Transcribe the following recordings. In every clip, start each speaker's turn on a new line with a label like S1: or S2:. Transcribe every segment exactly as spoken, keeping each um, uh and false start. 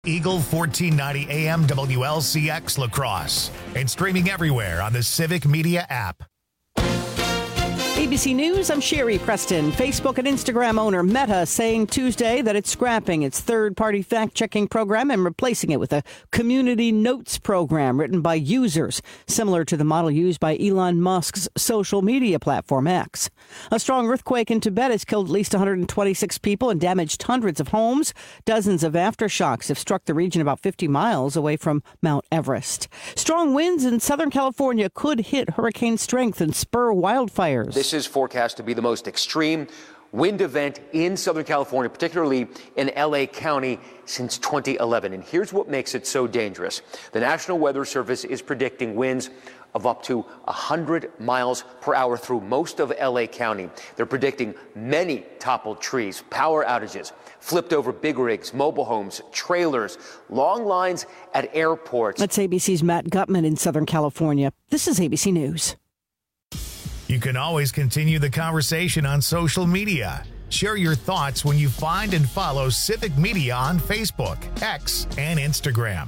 S1: Eagle fourteen ninety A M W L C X La Crosse and streaming everywhere on the Civic Media app.
S2: A B C News, I'm Sherry Preston. Facebook and Instagram owner Meta saying Tuesday that it's scrapping its third-party fact-checking program and replacing it with a community notes program written by users, similar to the model used by Elon Musk's social media platform X. A strong earthquake in Tibet has killed at least one hundred twenty-six people and damaged hundreds of homes. Dozens of aftershocks have struck the region about fifty miles away from Mount Everest. Strong winds in Southern California could hit hurricane strength and spur wildfires.
S3: This is forecast to be the most extreme wind event in Southern California, particularly in L A County, since twenty eleven. And here's what makes it so dangerous. The National Weather Service is predicting winds of up to one hundred miles per hour through most of L A County. They're predicting many toppled trees, power outages, flipped over big rigs, mobile homes, trailers, long lines at airports.
S2: That's A B C's Matt Gutman in Southern California. This is A B C News.
S1: You can always continue the conversation on social media. Share your thoughts when you find and follow Civic Media on Facebook, X, and Instagram.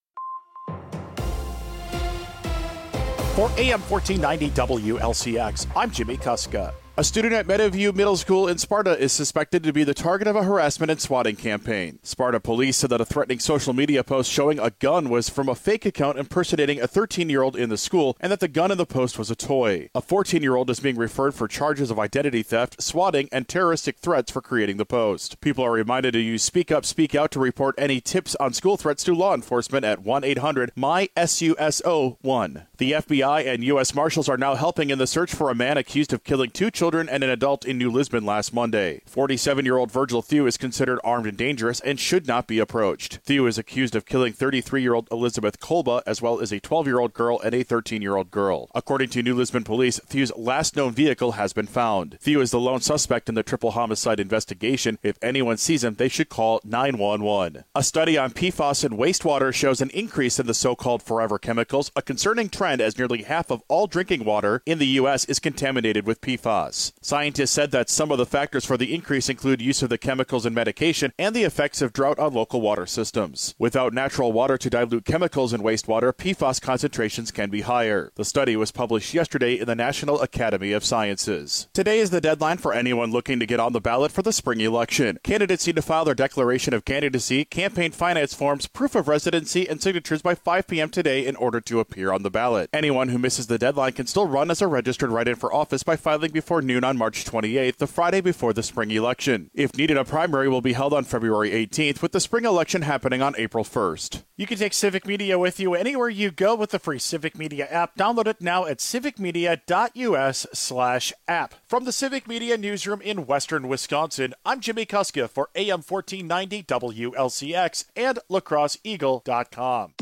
S4: For A M fourteen ninety W L C X, I'm Jimmy Kuska. A student at Meadowview Middle School in Sparta is suspected to be the target of a harassment and swatting campaign. Sparta police said that a threatening social media post showing a gun was from a fake account impersonating a thirteen-year-old in the school, and that the gun in the post was a toy. A fourteen-year-old is being referred for charges of identity theft, swatting, and terroristic threats for creating the post. People are reminded to use Speak Up, Speak Out to report any tips on school threats to law enforcement at one eight hundred M Y S U S O one. The F B I and U S Marshals are now helping in the search for a man accused of killing two children and an adult in New Lisbon last Monday. forty-seven-year-old Virgil Thew is considered armed and dangerous and should not be approached. Thew is accused of killing thirty-three-year-old Elizabeth Kolba, as well as a twelve-year-old girl and a thirteen-year-old girl. According to New Lisbon police, Thew's last known vehicle has been found. Thew is the lone suspect in the triple homicide investigation. If anyone sees him, they should call nine one one. A study on P FAS in wastewater shows an increase in the so-called forever chemicals, a concerning trend as nearly half of all drinking water in the U S is contaminated with P FAS. Scientists said that some of the factors for the increase include use of the chemicals in medication and the effects of drought on local water systems. Without natural water to dilute chemicals in wastewater, P FAS concentrations can be higher. The study was published yesterday in the National Academy of Sciences. Today is the deadline for anyone looking to get on the ballot for the spring election. Candidates need to file their declaration of candidacy, campaign finance forms, proof of residency, and signatures by five p.m. today in order to appear on the ballot. Anyone who misses the deadline can still run as a registered write-in for office by filing before noon on March twenty-eighth, the Friday before the spring election. If needed, a primary will be held on February eighteenth, with the spring election happening on April first. You can take Civic Media with you anywhere you go with the free Civic Media app. Download it now at civicmedia.us slash app. From the Civic Media newsroom in Western Wisconsin, I'm Jimmy Kuska for A M fourteen ninety W L C X and La Crosse Eagle dot com.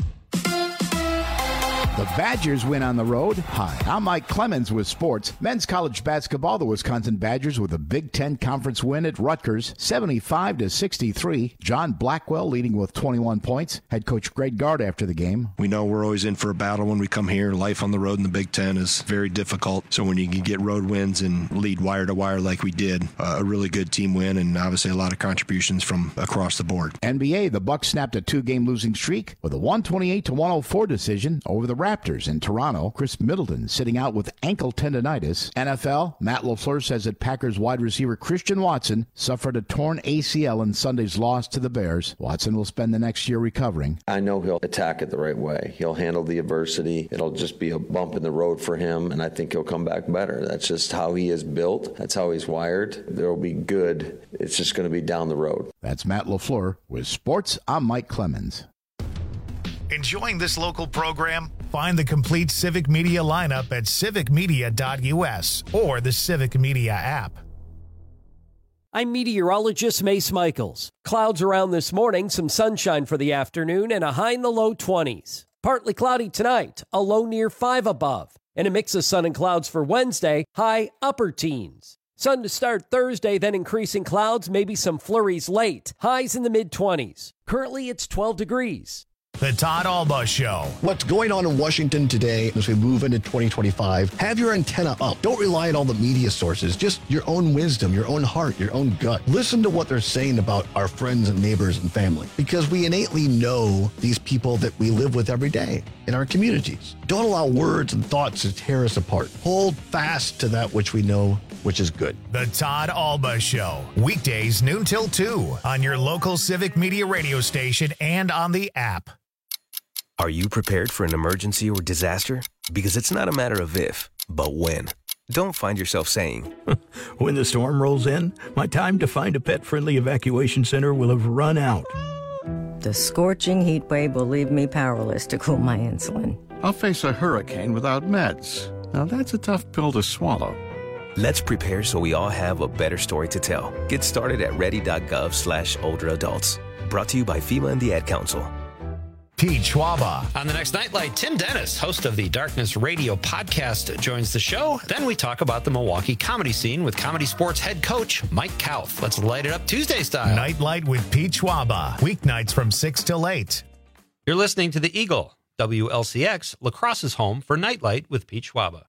S5: The Badgers win on the road. Hi, I'm Mike Clemens with sports. Men's college basketball, the Wisconsin Badgers with a Big Ten Conference win at Rutgers, seventy-five to sixty-three. John Blackwell leading with twenty-one points. Head coach Greg Gard after the game.
S6: We know we're always in for a battle when we come here. Life on the road in the Big Ten is very difficult. So when you can get road wins and lead wire to wire like we did, uh, a really good team win, and obviously a lot of contributions from across the board.
S5: N B A, the Bucks snapped a two-game losing streak with a one twenty-eight to one oh four decision over the Raptors in Toronto. Chris Middleton sitting out with ankle tendonitis. N F L, Matt LaFleur says that Packers wide receiver Christian Watson suffered a torn A C L in Sunday's loss to the Bears. Watson will spend the next year recovering.
S7: I know he'll attack it the right way. He'll handle the adversity. It'll just be a bump in the road for him, and I think he'll come back better. That's just how he is built. That's how he's wired. There'll be good. It's just going to be down the road.
S5: That's Matt LaFleur with sports. I'm Mike Clemens.
S1: Enjoying this local program? Find the complete Civic Media lineup at civic media dot u s or the Civic Media app.
S8: I'm meteorologist Mace Michaels. Clouds around this morning, some sunshine for the afternoon, and a high in the low twenties. Partly cloudy tonight, a low near five above, and a mix of sun and clouds for Wednesday, high upper teens. Sun to start Thursday, then increasing clouds, maybe some flurries late, highs in the mid-twenties. Currently, it's twelve degrees.
S1: The Todd Alba Show.
S9: What's going on in Washington today as we move into twenty twenty-five? Have your antenna up. Don't rely on all the media sources. Just your own wisdom, your own heart, your own gut. Listen to what they're saying about our friends and neighbors and family, because we innately know these people that we live with every day in our communities. Don't allow words and thoughts to tear us apart. Hold fast to that which we know, which is good.
S1: The Todd Alba Show. Weekdays noon till two on your local Civic Media radio station and on the app.
S10: Are you prepared for an emergency or disaster? Because it's not a matter of if, but when. Don't find yourself saying,
S11: when the storm rolls in, my time to find a pet-friendly evacuation center will have run out.
S12: The scorching heat wave will leave me powerless to cool my insulin.
S13: I'll face a hurricane without meds. Now that's a tough pill to swallow.
S10: Let's prepare so we all have a better story to tell. Get started at ready.gov slash older adults. Brought to you by FEMA and the Ad Council.
S1: Pete Schwaba.
S14: On the next Nightlight, Tim Dennis, host of the Darkness Radio podcast, joins the show. Then we talk about the Milwaukee comedy scene with Comedy Sports head coach Mike Kauth. Let's light it up Tuesday style.
S1: Nightlight with Pete Schwaba. Weeknights from six till eight.
S14: You're listening to The Eagle, W L C X, La Crosse's home for Nightlight with Pete Schwaba.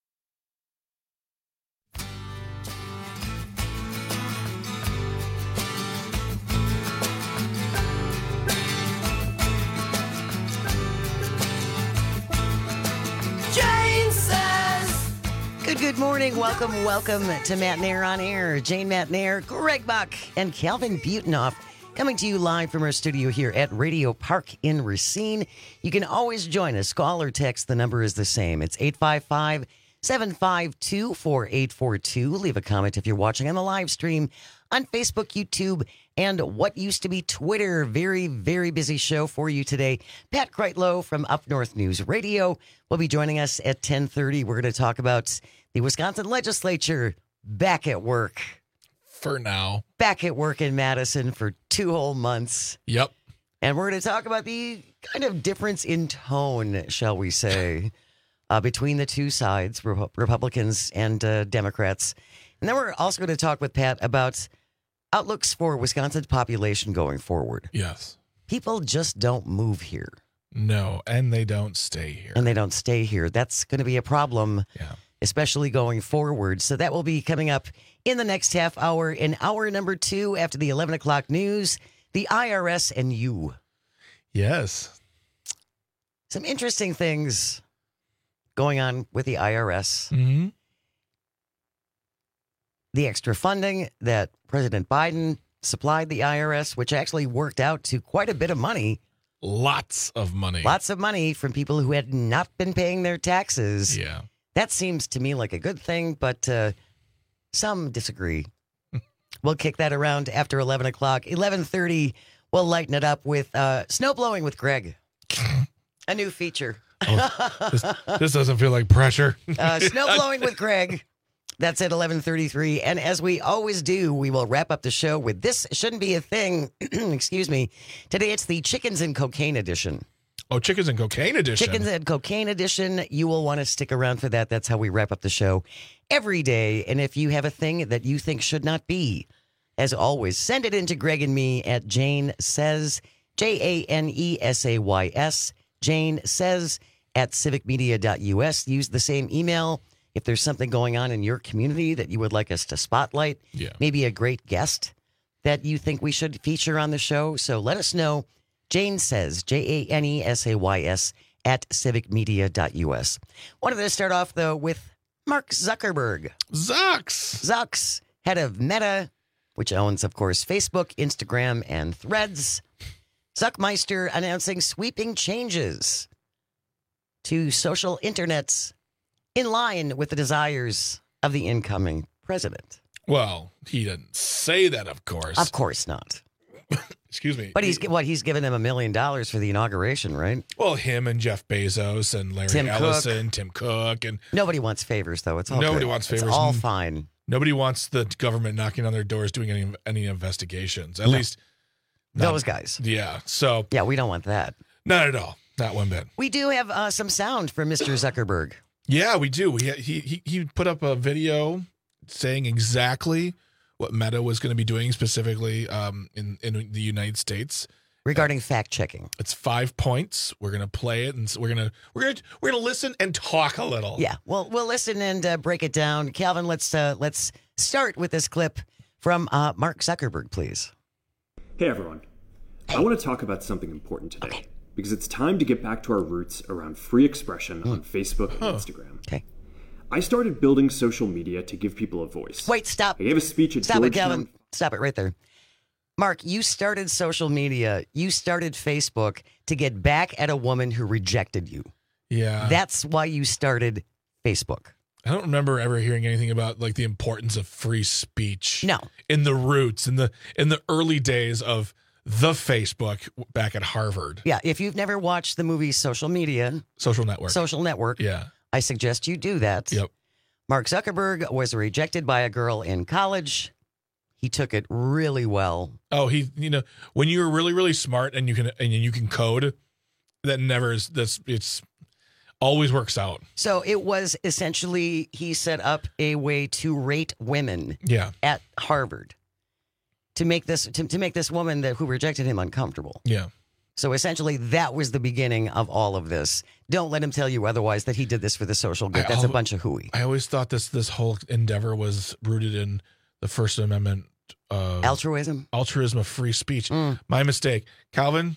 S2: Good, good morning. Welcome, welcome to Matt Nair on Air. Jane Matt Nair, Greg Buck, and Calvin Butenoff coming to you live from our studio here at Radio Park in Racine. You can always join us. Call or text. The number is the same. It's eight five five, seven five two, four eight four two. Leave a comment if you're watching on the live stream on Facebook, YouTube, and what used to be Twitter. Very, very busy show for you today. Pat Kreitlow from Up North News Radio will be joining us at ten thirty. We're going to talk about the Wisconsin legislature back at work.
S15: For now.
S2: Back at work in Madison for two whole months.
S15: Yep.
S2: And we're going to talk about the kind of difference in tone, shall we say, uh, between the two sides, Re- Republicans and uh, Democrats. And then we're also going to talk with Pat about outlooks for Wisconsin's population going forward.
S15: Yes.
S2: People just don't move here.
S15: No, and they don't stay here.
S2: And they don't stay here. That's going to be a problem.
S15: Yeah.
S2: Especially going forward. So that will be coming up in the next half hour. In hour number two, after the eleven o'clock news, the I R S and you.
S15: Yes.
S2: Some interesting things going on with the I R S.
S15: Mm-hmm.
S2: The extra funding that President Biden supplied the I R S, which actually worked out to quite a bit of money.
S15: Lots of money.
S2: Lots of money from people who had not been paying their taxes.
S15: Yeah.
S2: That seems to me like a good thing, but uh, some disagree. We'll kick that around after eleven o'clock. eleven thirty, we'll lighten it up with uh, Snow Blowing with Greg. A new feature.
S15: Oh, this, this doesn't feel like pressure.
S2: uh, Snow Blowing with Greg. That's at eleven thirty-three. And as we always do, we will wrap up the show with This Shouldn't Be a Thing. Excuse me. Today it's the Chickens and Cocaine edition.
S15: Oh, Chickens and Cocaine edition.
S2: Chickens and Cocaine edition. You will want to stick around for that. That's how we wrap up the show every day. And if you have a thing that you think should not be, as always, send it in to Greg and me at Jane Says, J A N E S A Y S, Jane Says at civic media dot U S. Use the same email if there's something going on in your community that you would like us to spotlight.
S15: Yeah.
S2: Maybe a great guest that you think we should feature on the show. So let us know. Jane Says, J A N E S A Y S, at civic media dot U S. Wanted to start off, though, with Mark Zuckerberg.
S15: Zucks.
S2: Zucks, head of Meta, which owns, of course, Facebook, Instagram, and Threads. Zuckmeister announcing sweeping changes to social internets in line with the desires of the incoming president.
S15: Well, he didn't say that, of course.
S2: Of course not.
S15: Excuse me.
S2: But he's what he's given him a million dollars for the inauguration, right?
S15: Well, him and Jeff Bezos and Larry
S2: Tim
S15: Ellison,
S2: Cook.
S15: Tim Cook, and
S2: nobody wants favors, though. It's all
S15: nobody
S2: good.
S15: wants favors.
S2: It's all fine.
S15: Nobody wants the government knocking on their doors doing any any investigations. At
S2: No.
S15: least not,
S2: those guys.
S15: Yeah. So
S2: yeah, we don't want that.
S15: Not at all. Not one bit.
S2: We do have uh, some sound from Mister Zuckerberg.
S15: Yeah, we do. We he he he put up a video saying exactly what Meta was going to be doing specifically um, in in the United States,
S16: regarding fact checking.
S15: It's five points. We're gonna play it, and we're gonna we're gonna we're gonna listen and talk a little.
S16: Yeah, well, we'll listen and uh, break it down. Calvin, let's uh, let's start with this clip from uh, Mark Zuckerberg, please.
S17: Hey everyone, hey. I want to talk about something important today okay. because it's time to get back to our roots around free expression mm. on Facebook and huh. Instagram.
S16: Okay.
S17: I started building social media to give people a voice.
S16: Wait, stop.
S17: I gave a speech at
S16: Stop
S17: Georgetown.
S16: it, Calvin. Stop it right there. Mark, you started social media. You started Facebook to get back at a woman who rejected you.
S15: Yeah.
S16: That's why you started Facebook.
S15: I don't remember ever hearing anything about like the importance of free speech.
S16: No.
S15: In the roots, in the in the early days of the Facebook back at Harvard.
S16: Yeah, if you've never watched the movie Social Media.
S15: Social Network.
S16: Social Network.
S15: Yeah.
S16: I suggest you do that.
S15: Yep.
S16: Mark Zuckerberg was rejected by a girl in college. He took it really well.
S15: Oh, he, you know, when you're really, really smart and you can and you can code, that never is. That's it's always works out.
S16: So it was essentially he set up a way to rate women.
S15: Yeah.
S16: At Harvard to make this to, to make this woman that who rejected him uncomfortable.
S15: Yeah.
S16: So essentially, that was the beginning of all of this. Don't let him tell you otherwise that he did this for the social good. That's
S15: I,
S16: a bunch of hooey.
S15: I always thought this this whole endeavor was rooted in the First Amendment. Uh,
S16: altruism?
S15: Altruism of free speech.
S16: Mm.
S15: My mistake. Calvin?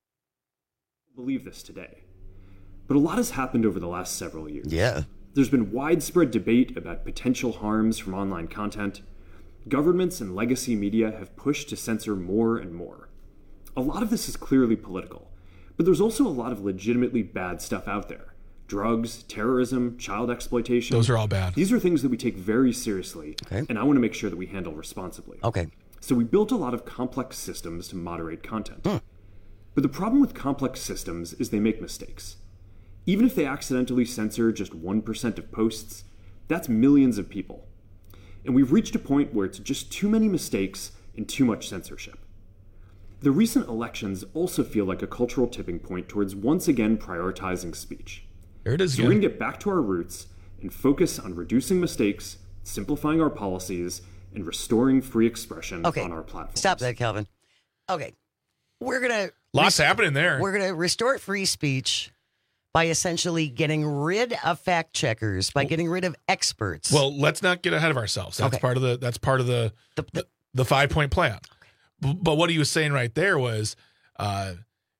S17: I believe this today. But a lot has happened over the last several years.
S16: Yeah.
S17: There's been widespread debate about potential harms from online content. Governments and legacy media have pushed to censor more and more. A lot of this is clearly political, but there's also a lot of legitimately bad stuff out there. Drugs, terrorism, child exploitation.
S15: Those are all bad.
S17: These are things that we take very seriously,
S16: okay.
S17: and I want to make sure that we handle responsibly.
S16: Okay.
S17: So we built a lot of complex systems to moderate content.
S16: Hmm.
S17: But the problem with complex systems is they make mistakes. Even if they accidentally censor just one percent of posts, that's millions of people. And we've reached a point where it's just too many mistakes and too much censorship. The recent elections also feel like a cultural tipping point towards once again prioritizing speech.
S15: There it is.
S17: So we're going to get back to our roots and focus on reducing mistakes, simplifying our policies, and restoring free expression
S16: okay.
S17: on our platform.
S16: Stop that, Calvin. Okay. We're going to...
S15: Lots rest- happening there.
S16: We're going to restore free speech by essentially getting rid of fact checkers, by getting rid of experts.
S15: Well, let's not get ahead of ourselves. That's
S16: okay.
S15: part of the that's part of the the, the, the five-point plan. Okay. But what he was saying right there was uh,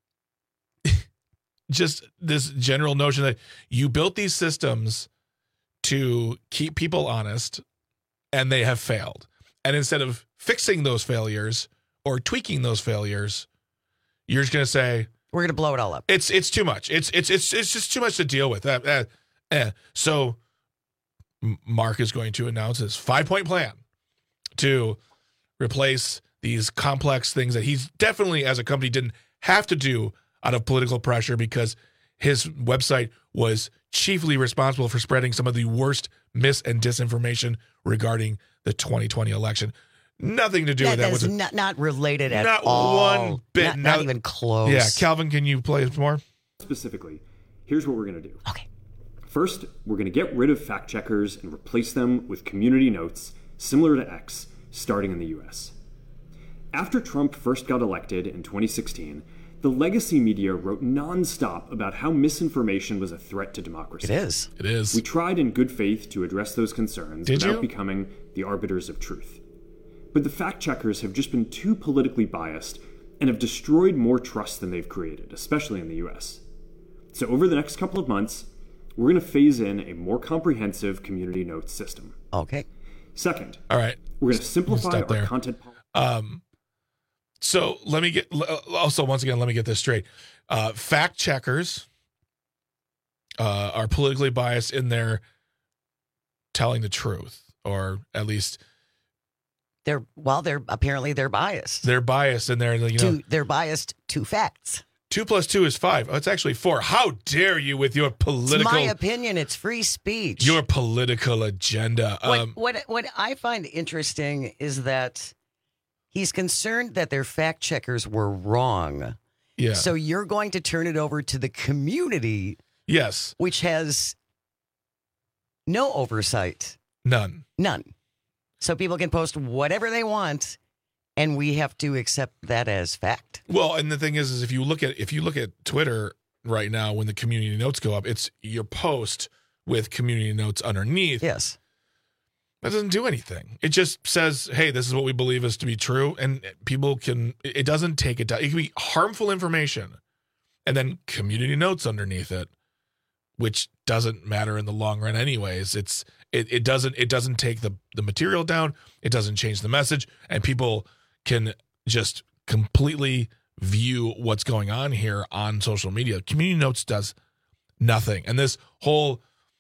S15: just this general notion that you built these systems to keep people honest, and they have failed. And instead of fixing those failures or tweaking those failures, you're just going to say,
S16: we're going to blow it all up.
S15: It's it's too much. It's it's it's it's just too much to deal with. Uh, uh, uh. So Mark is going to announce his five-point plan to replace these complex things that he's definitely, as a company, didn't have to do out of political pressure because his website was chiefly responsible for spreading some of the worst mis and disinformation regarding the twenty twenty election. Nothing to do
S16: that,
S15: with that.
S16: That is
S15: was
S16: not, not related at
S15: not
S16: all.
S15: Not one bit.
S16: Not,
S15: now,
S16: not even close.
S15: Yeah, Calvin, can you play it more?
S17: Specifically, here's what we're going to do.
S16: Okay.
S17: First, we're going to get rid of fact checkers and replace them with community notes, similar to X, starting in the U S. After Trump first got elected in twenty sixteen, the legacy media wrote nonstop about how misinformation was a threat to democracy.
S16: It is.
S15: It is.
S17: We tried in good faith to address those concerns
S15: Did
S17: without
S15: you?
S17: becoming the arbiters of truth. But the fact checkers have just been too politically biased and have destroyed more trust than they've created, especially in the U S. So over the next couple of months, we're going to phase in a more comprehensive community notes system.
S16: Okay.
S17: Second,
S15: all right,
S17: we're going to simplify
S15: Stop
S17: our
S15: there.
S17: content policy.
S15: Um, so let me get, also, once again, let me get this straight. Uh, fact checkers uh, are politically biased in their telling the truth, or at least
S16: they're, well, they're apparently they're biased.
S15: They're biased in their, you know,
S16: to, they're biased to facts.
S15: Two plus two is five. Oh, it's actually four. How dare you with your political...
S16: It's my opinion. It's free speech.
S15: Your political agenda.
S16: What,
S15: um,
S16: what, what I find interesting is that he's concerned that their fact checkers were wrong.
S15: Yeah.
S16: So you're going to turn it over to the community.
S15: Yes.
S16: Which has no oversight.
S15: None.
S16: None. So people can post whatever they want, and we have to accept that as fact.
S15: Well, and the thing is, is if you look at if you look at Twitter right now, when the community notes go up, it's your post with community notes underneath.
S16: Yes.
S15: That doesn't do anything. It just says, hey, this is what we believe is to be true. And people can, it doesn't take it down. It can be harmful information and then community notes underneath it, which doesn't matter in the long run anyways. It's, it, it doesn't, it doesn't take the, the material down. It doesn't change the message, and people can just completely view what's going on here on social media. Community notes does nothing. And this whole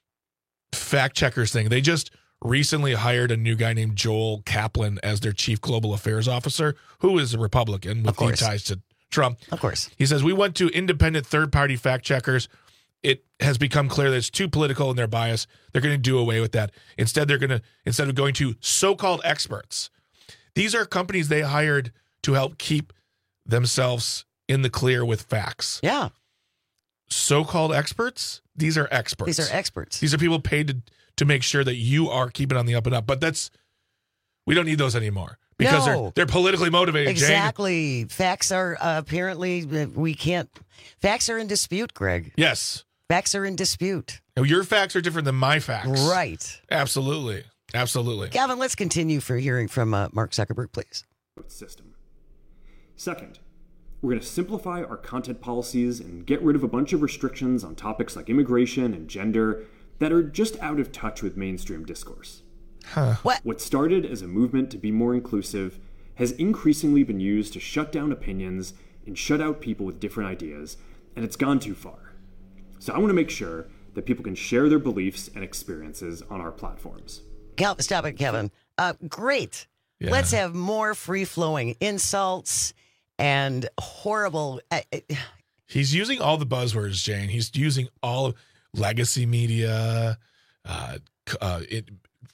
S15: fact checkers thing, they just recently hired a new guy named Joel Kaplan as their chief global affairs officer, who is a Republican with deep ties to Trump.
S16: Of course.
S15: He says, we went to independent third-party fact checkers. It has become clear that it's too political in their bias. They're going to do away with that. Instead, they're going to, instead of going to so-called experts, these are companies they hired to help keep themselves in the clear with facts.
S16: Yeah.
S15: So-called experts? These are experts.
S16: These are experts.
S15: These are people paid to to make sure that you are keeping on the up and up. But that's, we don't need those anymore because
S16: No.
S15: they're they're politically motivated.
S16: Exactly.
S15: Jane.
S16: Facts are uh, apparently, uh, we can't, facts are in dispute, Greg.
S15: Yes.
S16: Facts are in dispute.
S15: Now, your facts are different than my facts.
S16: Right.
S15: Absolutely. Absolutely.
S16: Gavin, let's continue for hearing from uh, Mark Zuckerberg, please.
S17: System. Second, we're going to simplify our content policies and get rid of a bunch of restrictions on topics like immigration and gender that are just out of touch with mainstream discourse.
S15: Huh.
S16: What?
S17: What started as a movement to be more inclusive has increasingly been used to shut down opinions and shut out people with different ideas, and it's gone too far. So I want to make sure that people can share their beliefs and experiences on our platforms.
S16: Cal- Stop it, Kevin. Uh, great.
S15: Yeah.
S16: Let's have more free-flowing insults and horrible... Uh, uh,
S15: He's using all the buzzwords, Jane. He's using all of legacy media, uh, uh, it,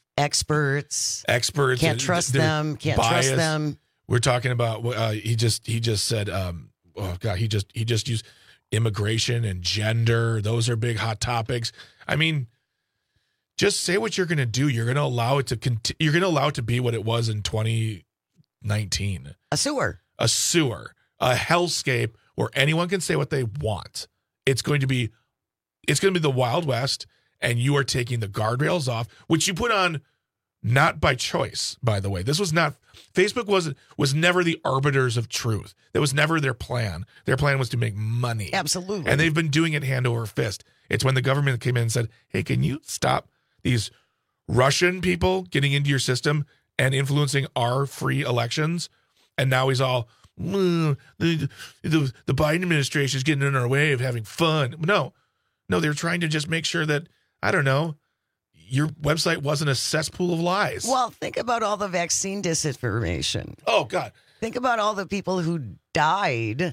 S16: experts,
S15: experts.
S16: Can't trust them. Can't
S15: bias.
S16: trust them.
S15: We're talking about. Uh, he just he just said. Um, oh God, he just he just used immigration and gender. Those are big hot topics. I mean, just say what you're going to do. You're going to allow it to conti- You're going to allow it to be what it was in twenty nineteen.
S16: A sewer.
S15: A sewer. A hellscape where anyone can say what they want. It's going to be. It's going to be the Wild West, and you are taking the guardrails off, which you put on not by choice, by the way. This was not, Facebook was was never the arbiters of truth. That was never their plan. Their plan was to make money.
S16: Absolutely.
S15: And they've been doing it hand over fist. It's when the government came in and said, hey, can you stop these Russian people getting into your system and influencing our free elections? And now he's all, mm, the, the, the Biden administration is getting in our way of having fun. No. No, they're trying to just make sure that, I don't know, your website wasn't a cesspool of lies.
S16: Well, think about all the vaccine disinformation.
S15: Oh, God.
S16: Think about all the people who died,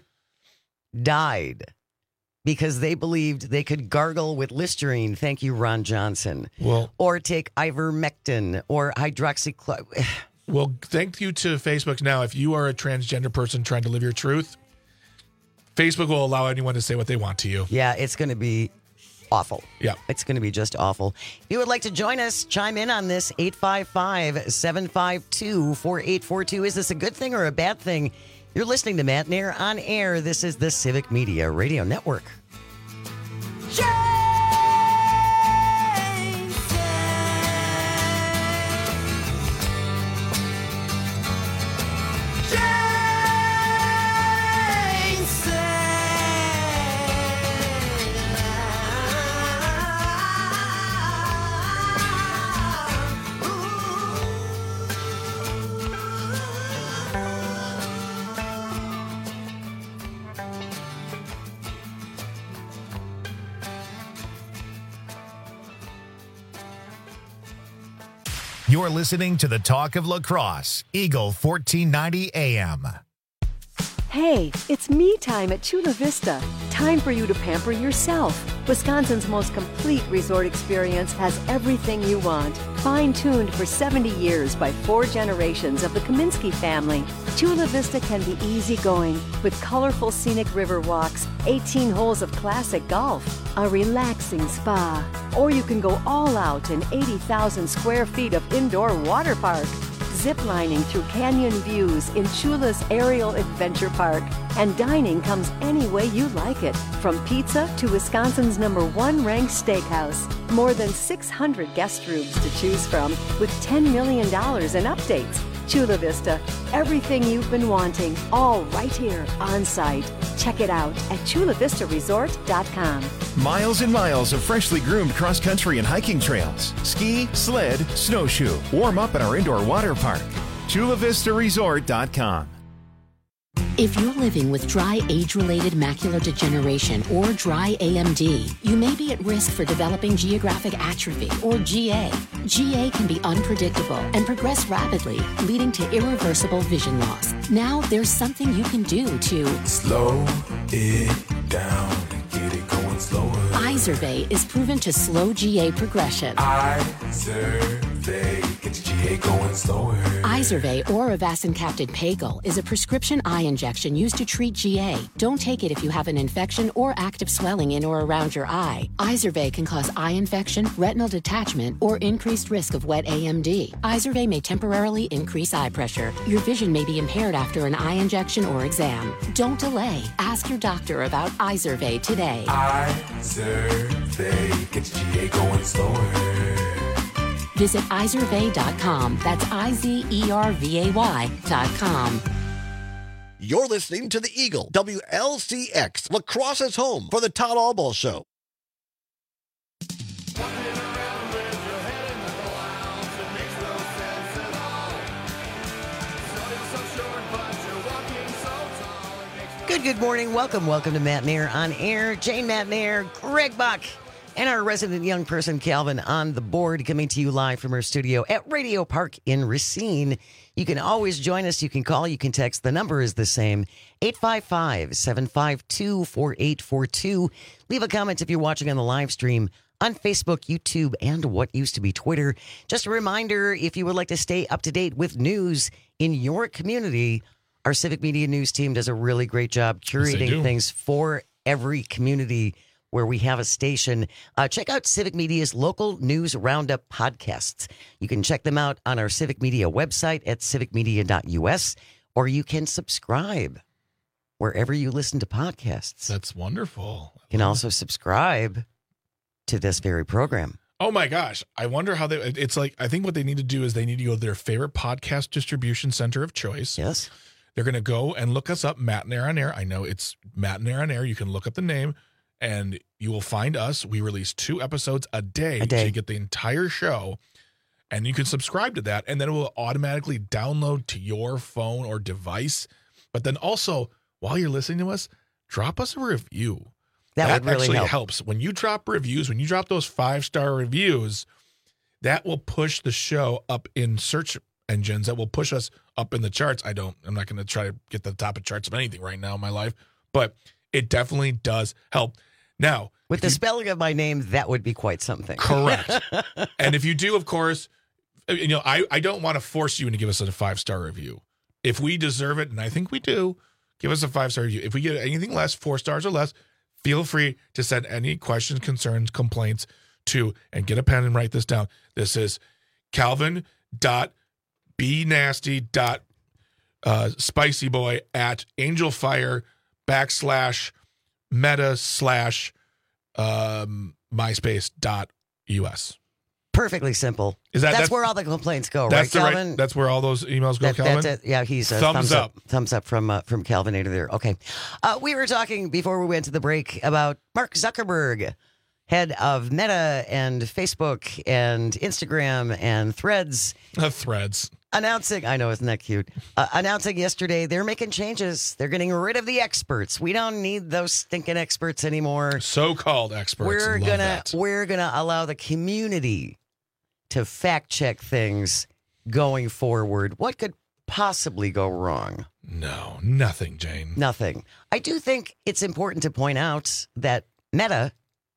S16: died because they believed they could gargle with Listerine. Thank you, Ron Johnson.
S15: Well,
S16: or take ivermectin or hydroxychloroquine.
S15: Well, thank you to Facebook. Now, if you are a transgender person trying to live your truth, Facebook will allow anyone to say what they want to you.
S16: Yeah, it's going to be awful.
S15: Yeah.
S16: It's going to be just awful. If you would like to join us, chime in on this, eight five five, seven five two, four eight four two. Is this a good thing or a bad thing? You're listening to Matt Nair on air. This is the Civic Media Radio Network.
S1: You're listening to the Talk of La Crosse, Eagle fourteen ninety A M.
S18: Hey, it's me time at Chula Vista. Time for you to pamper yourself. Wisconsin's most complete resort experience has everything you want. Fine-tuned for seventy years by four generations of the Kaminsky family, Chula Vista can be easygoing with colorful scenic river walks, eighteen holes of classic golf, a relaxing spa, or you can go all out in eighty thousand square feet of indoor water park. ziplining through canyon views in Chula's Aerial Adventure Park. And dining comes any way you like it, from pizza to Wisconsin's number one ranked steakhouse. More than six hundred guest rooms to choose from, with ten million dollars in updates. Chula Vista, everything you've been wanting, all right here on site. Check it out at chula vista resort dot com.
S19: Miles and miles of freshly groomed cross-country and hiking trails. Ski, sled, snowshoe. Warm up at our indoor water park. chula vista resort dot com.
S20: If you're living with dry age-related macular degeneration or dry A M D, you may be at risk for developing geographic atrophy or G A. G A can be unpredictable and progress rapidly, leading to irreversible vision loss. Now there's something you can do to
S21: slow it down and get it going slower.
S20: Izervay is proven to slow G A progression.
S21: Izervay gets G A going slower.
S20: Izervay or avacincaptad pagel is a prescription eye injection used to treat G A. Don't take it if you have an infection or active swelling in or around your eye. Izervay can cause eye infection, retinal detachment, or increased risk of wet A M D. Izervay may temporarily increase eye pressure. Your vision may be impaired after an eye injection or exam. Don't delay. Ask your doctor about Izervay today.
S21: Izervay gets G A going slower.
S20: Visit izervay dot com. That's I Z E R V A Y dot com.
S9: You're listening to the Eagle, W L C X, Lacrosse's home for the Todd Albaugh Show.
S16: Good, good morning. Welcome, welcome to Matt Nair on Air. Jane Matt Nair, Greg Buck, and our resident young person, Calvin, on the board, coming to you live from our studio at Radio Park in Racine. You can always join us. You can call, you can text. The number is the same, eight five five, seven five two, four eight four two. Leave a comment if you're watching on the live stream on Facebook, YouTube, and what used to be Twitter. Just a reminder, if you would like to stay up to date with news in your community, our Civic Media News team does a really great job curating
S15: Yes,
S16: things for every community where we have a station. Uh, check out Civic Media's Local News Roundup podcasts. You can check them out on our Civic Media website at civic media dot U S, or you can subscribe wherever you listen to podcasts.
S15: That's wonderful.
S16: You can also subscribe to this very program.
S15: Oh my gosh. I wonder how they, it's like, I think what they need to do is they need to go to their favorite podcast distribution center of choice.
S16: Yes.
S15: They're going to go and look us up, Matt Nair on Air. I know it's Matt Nair on Air. You can look up the name and you will find us. We release two episodes a day,
S16: A day.
S15: so you get the entire show, and you can subscribe to that, and then it will automatically download to your phone or device. But then also, while you're listening to us, drop us a review.
S16: That,
S15: That,
S16: would really
S15: actually
S16: help.
S15: helps. When you drop reviews, when you drop those five-star reviews, that will push the show up in search engines. That will push us up in the charts. I don't, I'm not going to try to get to the top of charts of anything right now in my life, but it definitely does help. Now,
S16: with the you, spelling of my name, that would be quite something.
S15: Correct. And if you do, of course, you know, I, I don't want to force you to give us a five-star review. If we deserve it, and I think we do, give us a five-star review. If we get anything less, four stars or less, feel free to send any questions, concerns, complaints to, and get a pen and write this down. This is Calvin dot be nasty dot uh, spicy boy at angelfire backslash meta slash um, myspace dot us.
S16: Perfectly simple.
S15: Is that
S16: that's,
S15: that's
S16: where all the complaints go,
S15: that's
S16: right,
S15: the
S16: Calvin?
S15: Right, that's where all those emails go,
S16: that,
S15: Calvin?
S16: That's it. Yeah, he's a
S15: thumbs,
S16: thumbs
S15: up.
S16: up. Thumbs up from uh, from Calvinator there. Okay. Uh, we were talking before we went to the break about Mark Zuckerberg, head of Meta and Facebook and Instagram and Threads.
S15: Uh, threads.
S16: Announcing, I know, isn't that cute? Uh, announcing yesterday they're making changes. They're getting rid of the experts. We don't need those stinking experts anymore.
S15: So-called experts.
S16: We're
S15: Love
S16: gonna
S15: that.
S16: we're gonna allow the community to fact check things going forward. What could possibly go wrong?
S15: No, nothing, Jane.
S16: Nothing. I do think it's important to point out that Meta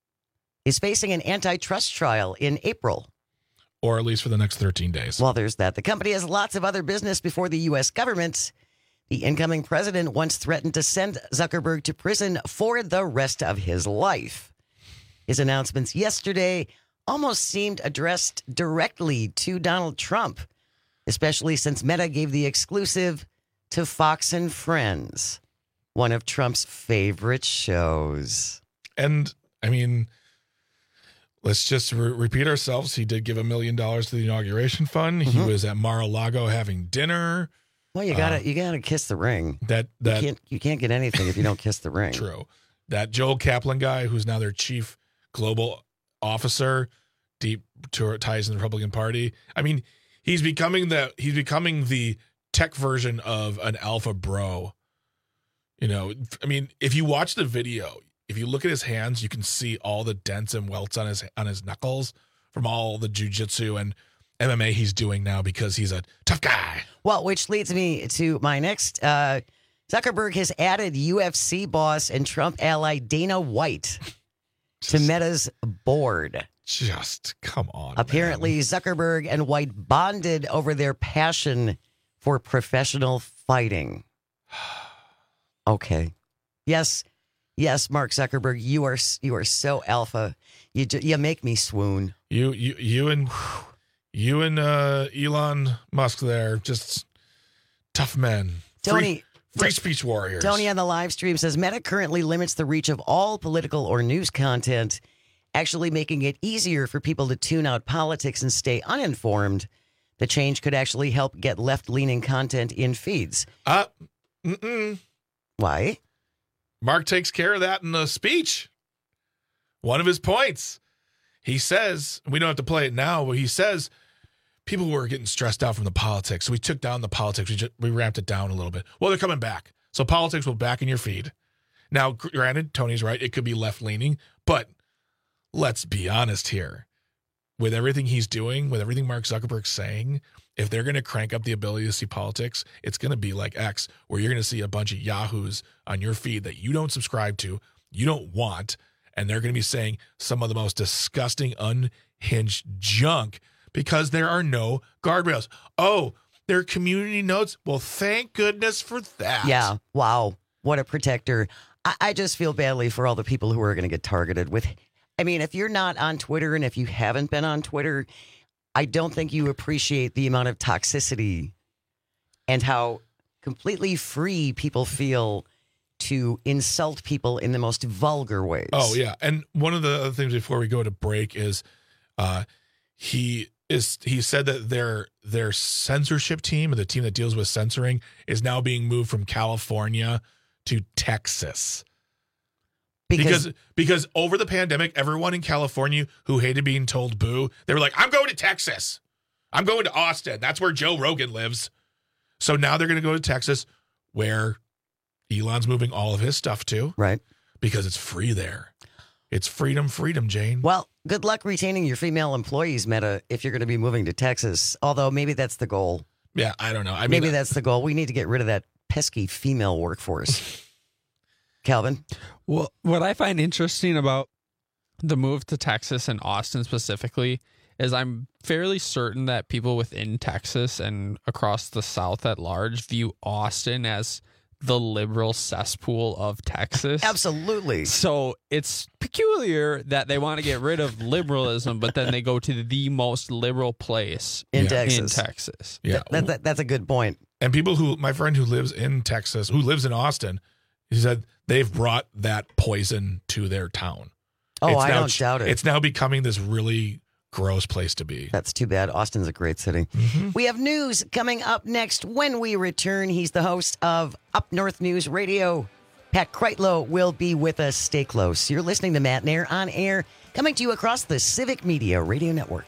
S16: is facing an antitrust trial in April.
S15: Or at least for the next thirteen days.
S16: Well, there's that. The company has lots of other business before the U S government. The incoming president once threatened to send Zuckerberg to prison for the rest of his life. His announcements yesterday almost seemed addressed directly to Donald Trump. especially since Meta gave the exclusive to Fox and Friends, one of Trump's favorite shows.
S15: And, I mean, let's just re- repeat ourselves. He did give a million dollars to the inauguration fund. Mm-hmm. He was at Mar-a-Lago having dinner.
S16: Well, you gotta uh, you gotta kiss the ring.
S15: That that
S16: you can't, you can't get anything if you don't kiss the ring.
S15: True. That Joel Kaplan guy, who's now their chief global officer, deep ties in the Republican Party. I mean, he's becoming the he's becoming the tech version of an alpha bro. You know, I mean, if you watch the video, if you look at his hands, you can see all the dents and welts on his on his knuckles from all the jiu-jitsu and M M A he's doing now because he's a tough guy.
S16: Well, which leads me to my next. Uh, Zuckerberg has added U F C boss and Trump ally Dana White to Meta's board.
S15: Just come on.
S16: Apparently,
S15: man.
S16: Zuckerberg and White bonded over their passion for professional fighting. Okay. Yes. Yes, Mark Zuckerberg, you are you are so alpha. You you make me swoon.
S15: You you you and you and uh, Elon Musk there, just tough men.
S16: Tony,
S15: free, free speech warriors.
S16: Tony on the live stream says Meta currently limits the reach of all political or news content, actually making it easier for people to tune out politics and stay uninformed. The change could actually help get left-leaning content in feeds.
S15: Uh, mm-mm.
S16: Why?
S15: Mark takes care of that in the speech. One of his points. He says, we don't have to play it now, but he says people were getting stressed out from the politics. So we took down the politics. We just, we ramped it down a little bit. Well, they're coming back. So politics will back in your feed. Now, granted, Tony's right. It could be left-leaning, but let's be honest here. With everything he's doing, with everything Mark Zuckerberg's saying, if they're going to crank up the ability to see politics, it's going to be like X, where you're going to see a bunch of yahoos on your feed that you don't subscribe to, you don't want, and they're going to be saying some of the most disgusting, unhinged junk because there are no guardrails. Oh, there are community notes? Well, thank goodness for that.
S16: Yeah. Wow. What a protector. I, I just feel badly for all the people who are going to get targeted with. I mean, if you're not on Twitter and if you haven't been on Twitter, I don't think you appreciate the amount of toxicity and how completely free people feel to insult people in the most vulgar ways.
S15: Oh, yeah. And one of the other things before we go to break is uh, he is he said that their their censorship team, or the team that deals with censoring, is now being moved from California to Texas. Because, because because over the pandemic, everyone in California who hated being told boo, they were like, I'm going to Texas. I'm going to Austin. That's where Joe Rogan lives. So now they're going to go to Texas, where Elon's moving all of his stuff to.
S16: Right.
S15: Because it's free there. It's freedom, freedom, Jane.
S16: Well, good luck retaining your female employees, Meta, if you're going to be moving to Texas. Although maybe that's the goal.
S15: Yeah, I don't know. I mean,
S16: maybe that's the goal. We need to get rid of that pesky female workforce. Calvin?
S3: Well, what I find interesting about the move to Texas and Austin specifically is I'm fairly certain that people within Texas and across the South at large view Austin as the liberal cesspool of Texas.
S16: Absolutely.
S3: So it's peculiar that they want to get rid of liberalism, but then they go to the most liberal place
S16: in
S3: yeah.
S16: Texas.
S3: In Texas.
S15: Yeah.
S16: That, that, that's a good point.
S15: And people who, my friend who lives in Texas, who lives in Austin, he said they've brought that poison to their town.
S16: Oh,
S15: it's
S16: I
S15: now,
S16: don't doubt it.
S15: It's now becoming this really gross place to be.
S16: That's too bad. Austin's a great city.
S15: Mm-hmm.
S16: We have news coming up next when we return. He's the host of Up North News Radio. Pat Kreitlow will be with us. Stay close. You're listening to Matt Nair on air, coming to you across the Civic Media Radio Network.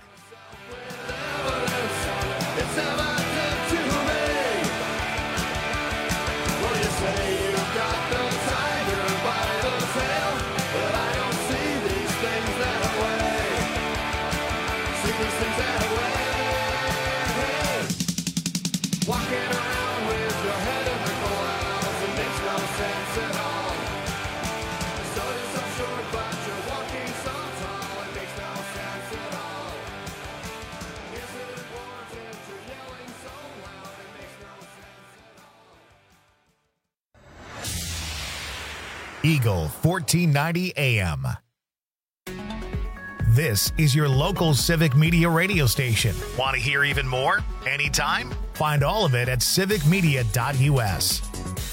S1: Eagle fourteen ninety A M. This is your local Civic Media radio station. Want to hear even more? Anytime? Find all of it at civic media dot u s.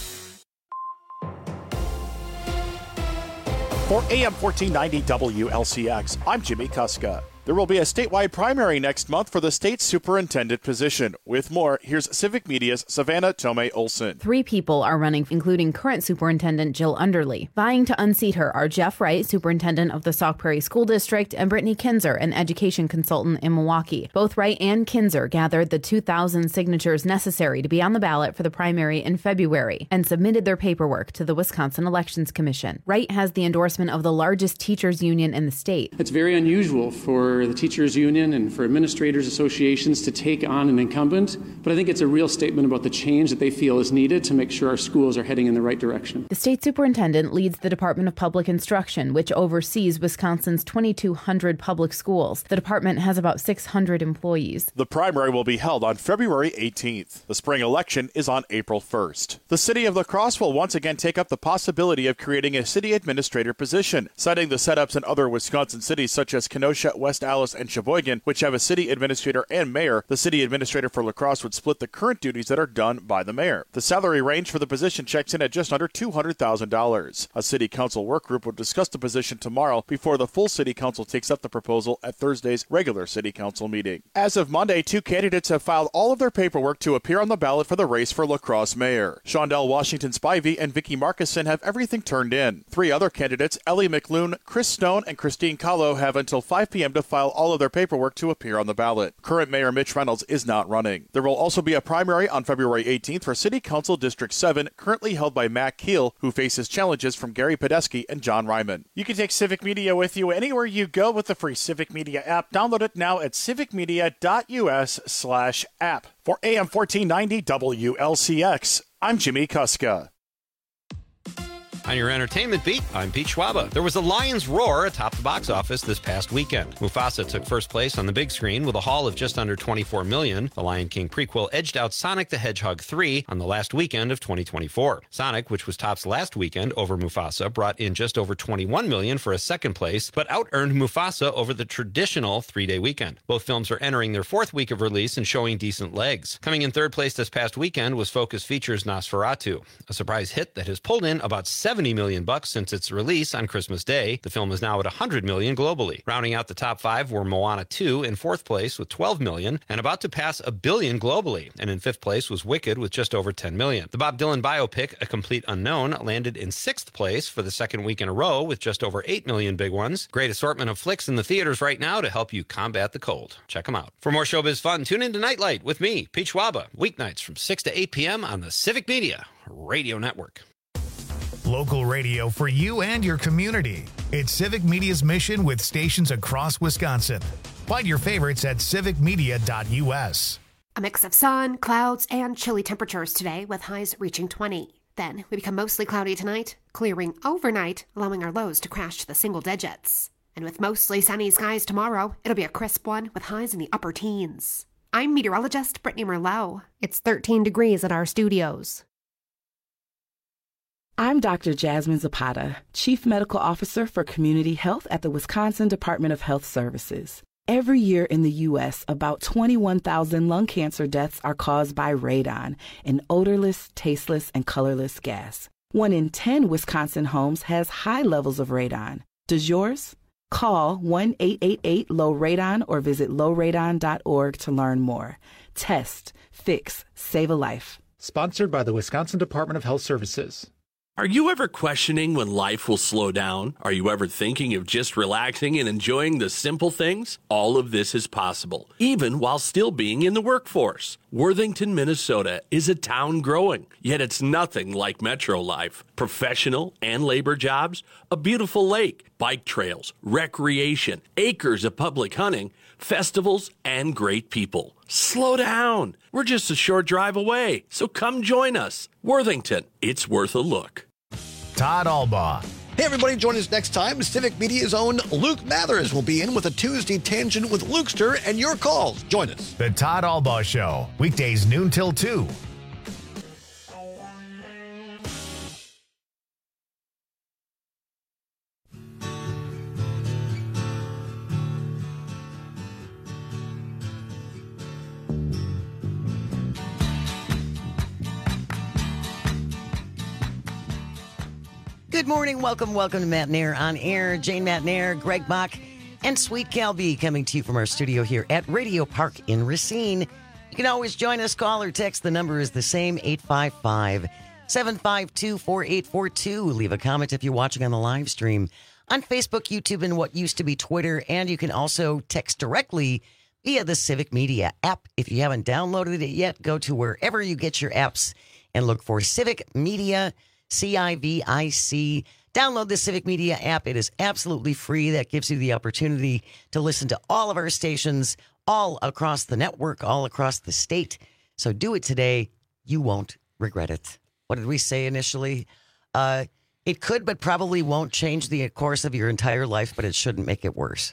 S4: For A M fourteen ninety W L C X, I'm Jimmy Kuska. There will be a statewide primary next month for the state superintendent position. With more, here's Civic Media's Savannah Tomei Olson.
S22: Three people are running, including current superintendent Jill Underly. Vying to unseat her are Jeff Wright, superintendent of the Sauk Prairie School District, and Brittany Kinzer, an education consultant in Milwaukee. Both Wright and Kinzer gathered the two thousand signatures necessary to be on the ballot for the primary in February and submitted their paperwork to the Wisconsin Elections Commission. Wright has the endorsement of the largest teachers union in the state.
S23: It's very unusual for the teachers union and for administrators associations to take on an incumbent, but I think it's a real statement about the change that they feel is needed to make sure our schools are heading in the right direction.
S22: The state superintendent leads the Department of Public Instruction, which oversees Wisconsin's twenty-two hundred public schools. The department has about six hundred employees.
S4: The primary will be held on February eighteenth. The spring election is on April first. The city of La Crosse will once again take up the possibility of creating a city administrator position, citing the setups in other Wisconsin cities such as Kenosha, West Allis, and Sheboygan, which have a city administrator and mayor. The city administrator for La Crosse would split the current duties that are done by the mayor. The salary range for the position checks in at just under two hundred thousand dollars. A city council work group will discuss the position tomorrow before the full city council takes up the proposal at Thursday's regular city council meeting. As of Monday, two candidates have filed all of their paperwork to appear on the ballot for the race for La Crosse mayor. Shondell Washington Spivey and Vicky Markison have everything turned in. Three other candidates, Ellie McLoon, Chris Stone, and Christine Kahlo, have until five p.m. to file all of their paperwork to appear on the ballot. Current Mayor Mitch Reynolds is not running. There will also be a primary on February eighteenth for City Council District seven, currently held by Matt Keel, who faces challenges from Gary Podesky and John Ryman. You can take Civic Media with you anywhere you go with the free Civic Media app. Download it now at civic media dot u s slash app. For A M fourteen ninety W L C X, I'm Jimmy Kuska.
S14: On your entertainment beat, I'm Pete Schwaba. There was a lion's roar atop the box office this past weekend. Mufasa took first place on the big screen with a haul of just under twenty-four million dollars. The Lion King prequel edged out Sonic the Hedgehog three on the last weekend of twenty twenty-four. Sonic, which was tops last weekend over Mufasa, brought in just over twenty-one million dollars for a second place, but out-earned Mufasa over the traditional three-day weekend. Both films are entering their fourth week of release and showing decent legs. Coming in third place this past weekend was Focus Features' Nosferatu, a surprise hit that has pulled in about seventy million bucks since its release on Christmas Day. The film is now at one hundred million globally. Rounding out the top five were Moana two in fourth place with twelve million and about to pass a billion globally. And in fifth place was Wicked with just over ten million. The Bob Dylan biopic, A Complete Unknown, landed in sixth place for the second week in a row with just over eight million big ones. Great assortment of flicks in the theaters right now to help you combat the cold. Check them out. For more showbiz fun, tune in to Nightlight with me, Pete Schwaba, weeknights from six to eight p.m. on the Civic Media Radio Network.
S1: Local radio for you and your community. It's Civic Media's mission with stations across Wisconsin. Find your favorites at civic media dot u s.
S24: A mix of sun, clouds, and chilly temperatures today with highs reaching twenty. Then we become mostly cloudy tonight, clearing overnight, allowing our lows to crash to the single digits. And with mostly sunny skies tomorrow, it'll be a crisp one with highs in the upper teens. I'm meteorologist Brittany Merlot. It's thirteen degrees at our studios.
S25: I'm Doctor Jasmine Zapata, Chief Medical Officer for Community Health at the Wisconsin Department of Health Services. Every year in the U S, about twenty-one thousand lung cancer deaths are caused by radon, an odorless, tasteless, and colorless gas. One in ten Wisconsin homes has high levels of radon. Does yours? Call one eight eight eight low radon or visit low radon dot org to learn more. Test, fix, save a life.
S26: Sponsored by the Wisconsin Department of Health Services.
S27: Are you ever questioning when life will slow down? Are you ever thinking of just relaxing and enjoying the simple things? All of this is possible, even while still being in the workforce. Worthington, Minnesota is a town growing, yet it's nothing like metro life. Professional and labor jobs, a beautiful lake, bike trails, recreation, acres of public hunting, festivals, and great people. Slow down. We're just a short drive away, so come join us. Worthington, it's worth a look.
S1: Todd Albaugh.
S9: Hey, everybody, join us next time. Civic Media's own Luke Mathers will be in with a Tuesday Tangent with Lukester and your calls. Join us.
S1: The Todd Albaugh Show, weekdays noon till two.
S16: Good morning. Welcome, welcome to Matt and Air on Air. Jane Matt and Air, Greg Bach, and Sweet Cal B coming to you from our studio here at Radio Park in Racine. You can always join us, call or text. The number is the same, eight five five, seven five two, four eight four two. Leave a comment if you're watching on the live stream on Facebook, YouTube, and what used to be Twitter. And you can also text directly via the Civic Media app. If you haven't downloaded it yet, go to wherever you get your apps and look for Civic Media, C I V I C. Download the Civic Media app. It is absolutely free. That gives you the opportunity to listen to all of our stations all across the network, all across the state. So do it today. You won't regret it. What did we say initially? Uh, it could, but probably won't change the course of your entire life, but it shouldn't make it worse.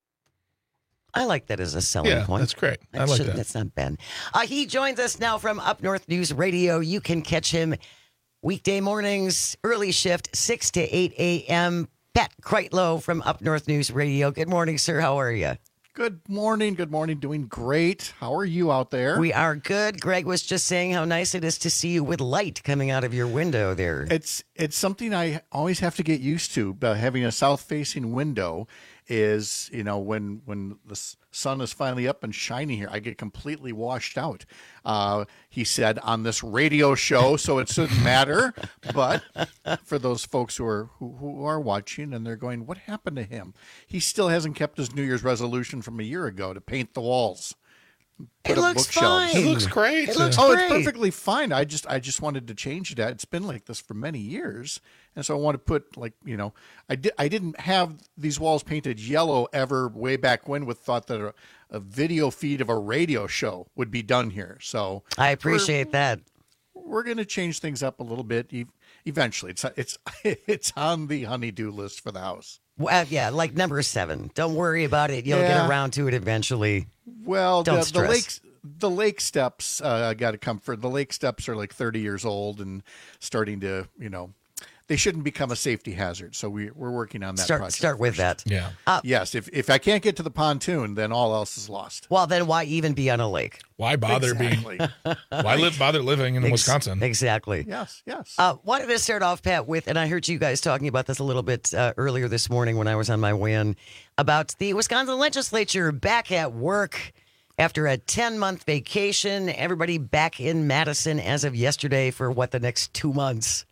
S16: I like that as a selling
S15: Yeah,
S16: point.
S15: that's great. I
S16: That
S15: like
S16: should-
S15: that.
S16: That's not Ben. Uh, he joins us now from Up North News Radio. You can catch him weekday mornings, early shift, six to eight a.m. Pat Kreitlow from Up North News Radio. Good morning, sir. How are you?
S5: Good morning. Good morning. Doing great. How are you out there?
S16: We are good. Greg was just saying how nice it is to see you with light coming out of your window there.
S5: It's it's something I always have to get used to. Uh, having a south-facing window is, you know, when when the s- sun is finally up and shining here, I get completely washed out. Uh, he said on this radio show, so it shouldn't matter. But for those folks who are who, who are watching and they're going, what happened to him? He still hasn't kept his New Year's resolution from a year ago to paint the walls.
S16: It
S5: Put up
S16: looks
S5: bookshelves.
S16: fine. It looks great. It looks
S5: oh,
S16: great.
S5: it's perfectly fine. I just I just wanted to change it. It's been like this for many years, and so I want to put like you know I did I didn't have these walls painted yellow ever way back when with thought that a, a video feed of a radio show would be done here. So
S16: I appreciate that.
S5: We're going to change things up a little bit e- eventually. It's it's it's on the honeydew list for the house.
S16: Well, yeah, like number seven. Don't worry about it. You'll
S5: Yeah.
S16: get around to it eventually.
S5: Well,
S16: Don't
S5: the, the
S16: stress.
S5: lakes, the lake steps, uh, got to come for the lake steps are like thirty years old and starting to, you know, they shouldn't become a safety hazard. So we we're working on that
S16: Start
S5: project.
S16: start with that.
S15: Yeah.
S16: Uh,
S5: yes. If if I can't get to the pontoon, then all else is lost.
S16: Well, then why even be on a lake?
S15: Why bother
S5: Exactly.
S15: being? Why live? Bother living in
S16: Ex-
S15: Wisconsin?
S16: Exactly.
S5: Yes. Yes.
S16: Uh, wanted to start off, Pat, with, and I heard you guys talking about this a little bit uh, earlier this morning when I was on my way in, about the Wisconsin legislature back at work after a ten-month vacation. Everybody back in Madison as of yesterday for, what, the next two months?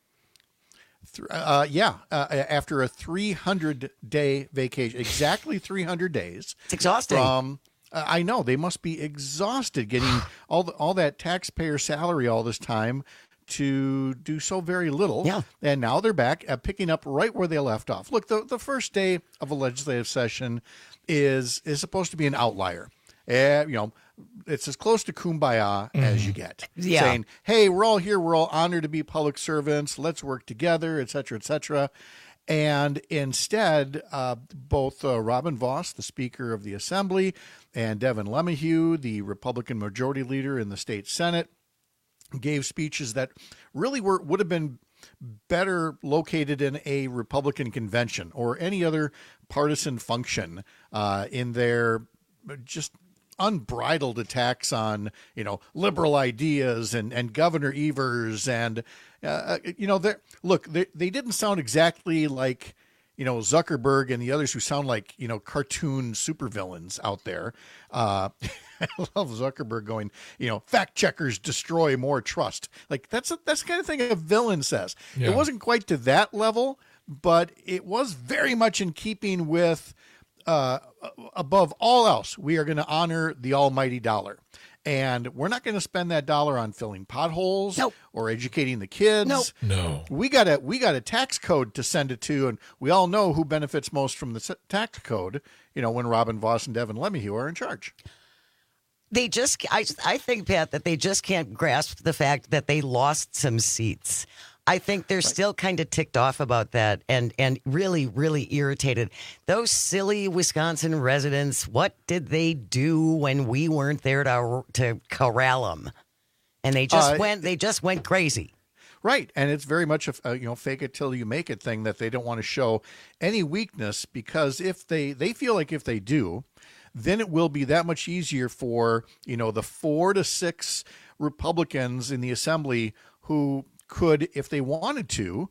S5: Th- Uh, yeah. Uh, after a three hundred day vacation, exactly three hundred days.
S16: It's exhausting.
S5: From, uh, I know they must be exhausted getting all the, all that taxpayer salary all this time to do so very little.
S16: Yeah.
S5: And now they're back uh, picking up right where they left off. Look, the, the first day of a legislative session is is supposed to be an outlier. Uh, you know, it's as close to kumbaya as you get.
S16: Yeah.
S5: Saying, hey, we're all here. We're all honored to be public servants. Let's work together, et cetera, et cetera. And instead, uh, both uh, Robin Voss, the Speaker of the Assembly, and Devin LeMahieu, the Republican Majority Leader in the state Senate, gave speeches that really were would have been better located in a Republican convention or any other partisan function uh, in their just unbridled attacks on, you know, liberal ideas and, and Governor Evers. And, uh, you know, they're, look, they, they didn't sound exactly like, you know, Zuckerberg and the others who sound like, you know, cartoon supervillains out there. Uh, I love Zuckerberg going, you know, fact checkers destroy more trust. Like that's a, that's the kind of thing a villain says.
S15: Yeah.
S5: It wasn't quite to that level, but it was very much in keeping with, uh, above all else, we are going to honor the almighty dollar. And we're not going to spend that dollar on filling potholes
S16: Nope.
S5: or educating the kids.
S16: Nope.
S15: No.
S5: We got a we got a tax code to send it to, and we all know who benefits most from the s- tax code. You know, when Robin Voss and Devin LeMahieu are in charge.
S16: They just, I, I think, Pat, that they just can't grasp the fact that they lost some seats. I think they're still kind of ticked off about that and, and really, really irritated. Those silly Wisconsin residents, what did they do when we weren't there to, to corral them? And they just
S5: Uh,
S16: went, they just went crazy.
S5: Right, and it's very much a, a you know fake it till you make it thing that they don't want to show any weakness, because if they they feel like if they do, then it will be that much easier for, you know, the four to six Republicans in the assembly who could, if they wanted to,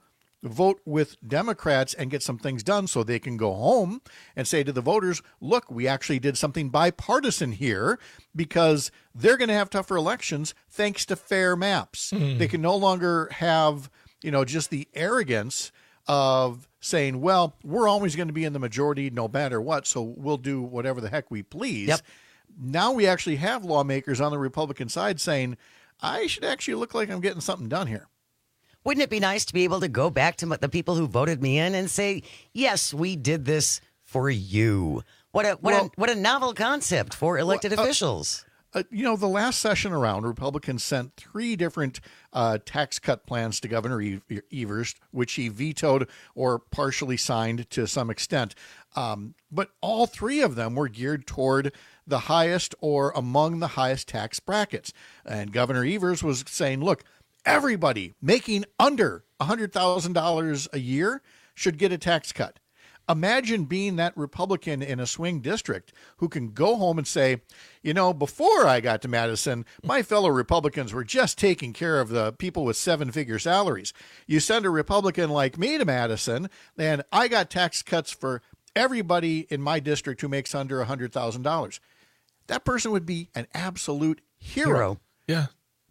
S5: vote with Democrats and get some things done so they can go home and say to the voters, look, we actually did something bipartisan here, because they're going to have tougher elections thanks to fair maps. Mm. They can no longer have, you know, just the arrogance of saying, well, we're always going to be in the majority no matter what, so we'll do whatever the heck we please.
S16: Yep.
S5: Now we actually have lawmakers on the Republican side saying, I should actually look like I'm getting something done here.
S16: Wouldn't it be nice to be able to go back to the people who voted me in and say, yes, we did this for you? What a what well, a what a novel concept for elected well, uh, officials.
S5: Uh, you know, the last session around, Republicans sent three different uh, tax cut plans to Governor Evers, which he vetoed or partially signed to some extent. Um, but all three of them were geared toward the highest or among the highest tax brackets. And Governor Evers was saying, look, everybody making under one hundred thousand dollars a year should get a tax cut. Imagine being that Republican in a swing district who can go home and say, you know, before I got to Madison, my fellow Republicans were just taking care of the people with seven-figure salaries. You send a Republican like me to Madison, and I got tax cuts for everybody in my district who makes under one hundred thousand dollars. That person would be an absolute hero.
S16: hero.
S15: Yeah.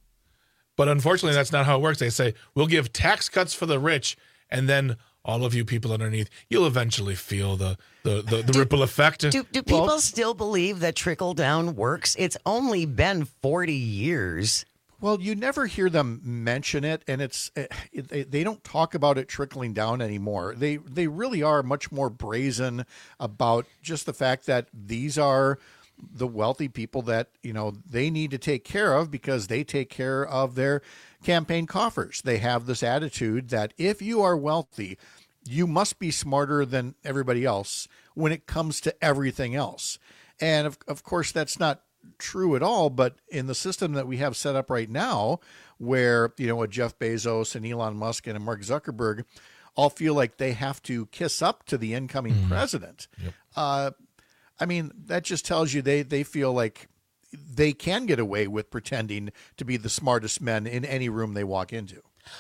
S15: But unfortunately, that's not how it works. They say, we'll give tax cuts for the rich, and then all of you people underneath, you'll eventually feel the the, the, the
S16: do,
S15: ripple effect.
S16: Do, do people
S5: well,
S16: still believe that trickle-down works? It's only been forty years.
S5: Well, you never hear them mention it, and it's it, they don't talk about it trickling down anymore. They they really are much more brazen about just the fact that these are the wealthy people that, you know, they need to take care of because they take care of their campaign coffers. They have this attitude that if you are wealthy, you must be smarter than everybody else when it comes to everything else. And of, of course, that's not true at all. But in the system that we have set up right now, where, you know, a Jeff Bezos and Elon Musk and a Mark Zuckerberg all feel like they have to kiss up to the incoming mm. president,
S15: yep.
S5: uh, I mean, that just tells you they, they feel like they can get away with pretending to be the smartest men in any room they walk into.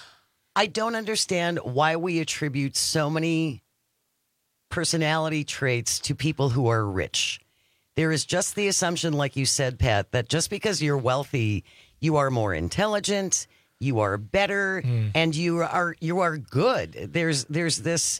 S16: I don't understand why we attribute so many personality traits to people who are rich. There is just the assumption, like you said, Pat, that just because you're wealthy, you are more intelligent, you are better, mm. and you are you are good. There's there's this.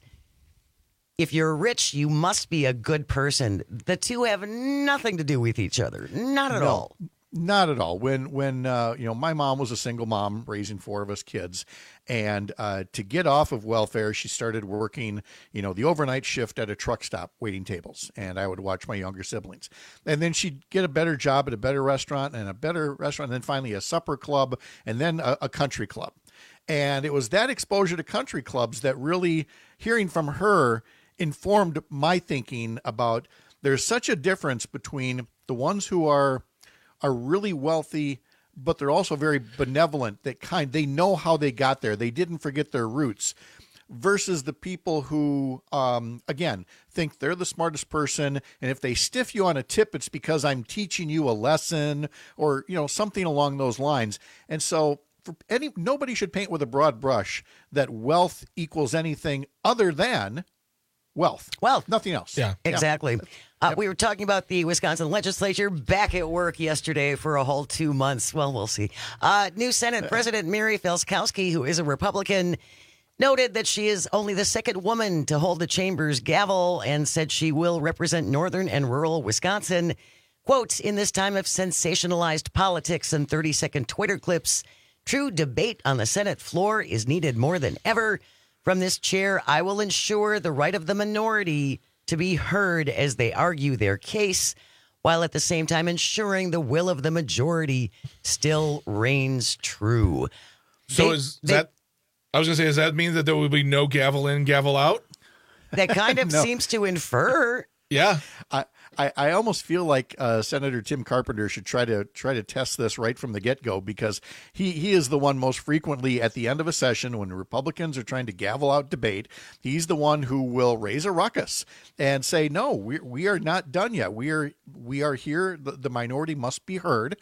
S16: If you're rich, you must be a good person. The two have nothing to do with each other. Not at
S5: no,
S16: all.
S5: Not at all. When, when uh, you know, my mom was a single mom raising four of us kids. And uh, to get off of welfare, she started working, you know, the overnight shift at a truck stop waiting tables. And I would watch my younger siblings. And then she'd get a better job at a better restaurant and a better restaurant. And then finally a supper club and then a, a country club. And it was that exposure to country clubs that really, hearing from her, informed my thinking about there's such a difference between the ones who are are really wealthy, but they're also very benevolent, that kind they know how they got there. They didn't forget their roots, versus the people who, um, again, think they're the smartest person. And if they stiff you on a tip, it's because I'm teaching you a lesson or, you know, something along those lines. And so for any, nobody should paint with a broad brush that wealth equals anything other than Wealth.
S16: Wealth.
S5: Nothing else.
S15: Yeah.
S16: Exactly.
S5: Yeah.
S16: Uh, we were talking about the Wisconsin legislature back at work yesterday for a whole two months. Well, we'll see. Uh, new Senate President Mary Felskowski, who is a Republican, noted that she is only the second woman to hold the chamber's gavel and said she will represent northern and rural Wisconsin. Quote, in this time of sensationalized politics and thirty-second Twitter clips, true debate on the Senate floor is needed more than ever. From this chair, I will ensure the right of the minority to be heard as they argue their case, while at the same time ensuring the will of the majority still reigns true.
S15: So
S16: they,
S15: is
S16: they,
S15: that, I was going to say, does that mean that there will be no gavel in, gavel out?
S16: That kind of
S5: No.
S16: seems to infer.
S15: Yeah.
S5: I, I, I almost feel like uh, Senator Tim Carpenter should try to try to test this right from the get-go, because he, he is the one most frequently at the end of a session when Republicans are trying to gavel out debate. He's the one who will raise a ruckus and say, no, we we are not done yet. We are we are here. The, the minority must be heard.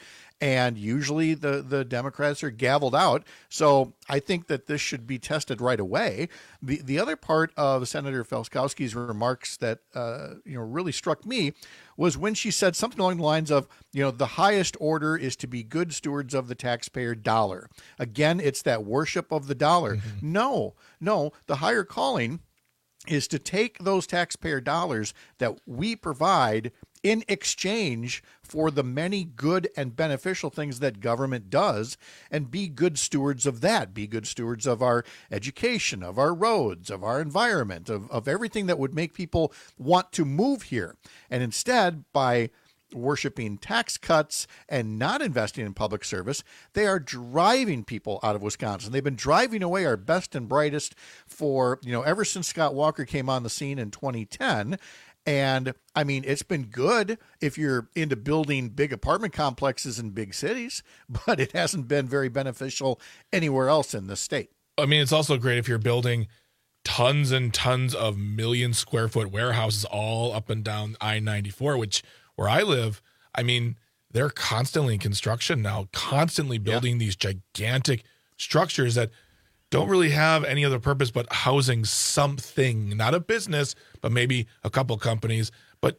S5: And usually the, the Democrats are gavelled out. So I think that this should be tested right away. The the other part of Senator Felskowski's remarks that uh, you know really struck me was when she said something along the lines of, you know, the highest order is to be good stewards of the taxpayer dollar. Again, it's that worship of the dollar. Mm-hmm. No, no, the higher calling is to take those taxpayer dollars that we provide in exchange for the many good and beneficial things that government does, and be good stewards of that, be good stewards of our education, of our roads, of our environment, of, of everything that would make people want to move here. And instead, by worshiping tax cuts and not investing in public service, they are driving people out of Wisconsin. They've been driving away our best and brightest for, you know, ever since Scott Walker came on the scene in twenty ten. And I mean, it's been good if you're into building big apartment complexes in big cities, but it hasn't been very beneficial anywhere else in the state.
S15: I mean, it's also great if you're building tons and tons of million square foot warehouses all up and down I ninety-four, which where I live, I mean, they're constantly in construction now, constantly building yeah. these gigantic structures that don't really have any other purpose but housing something, not a business, but maybe a couple companies. But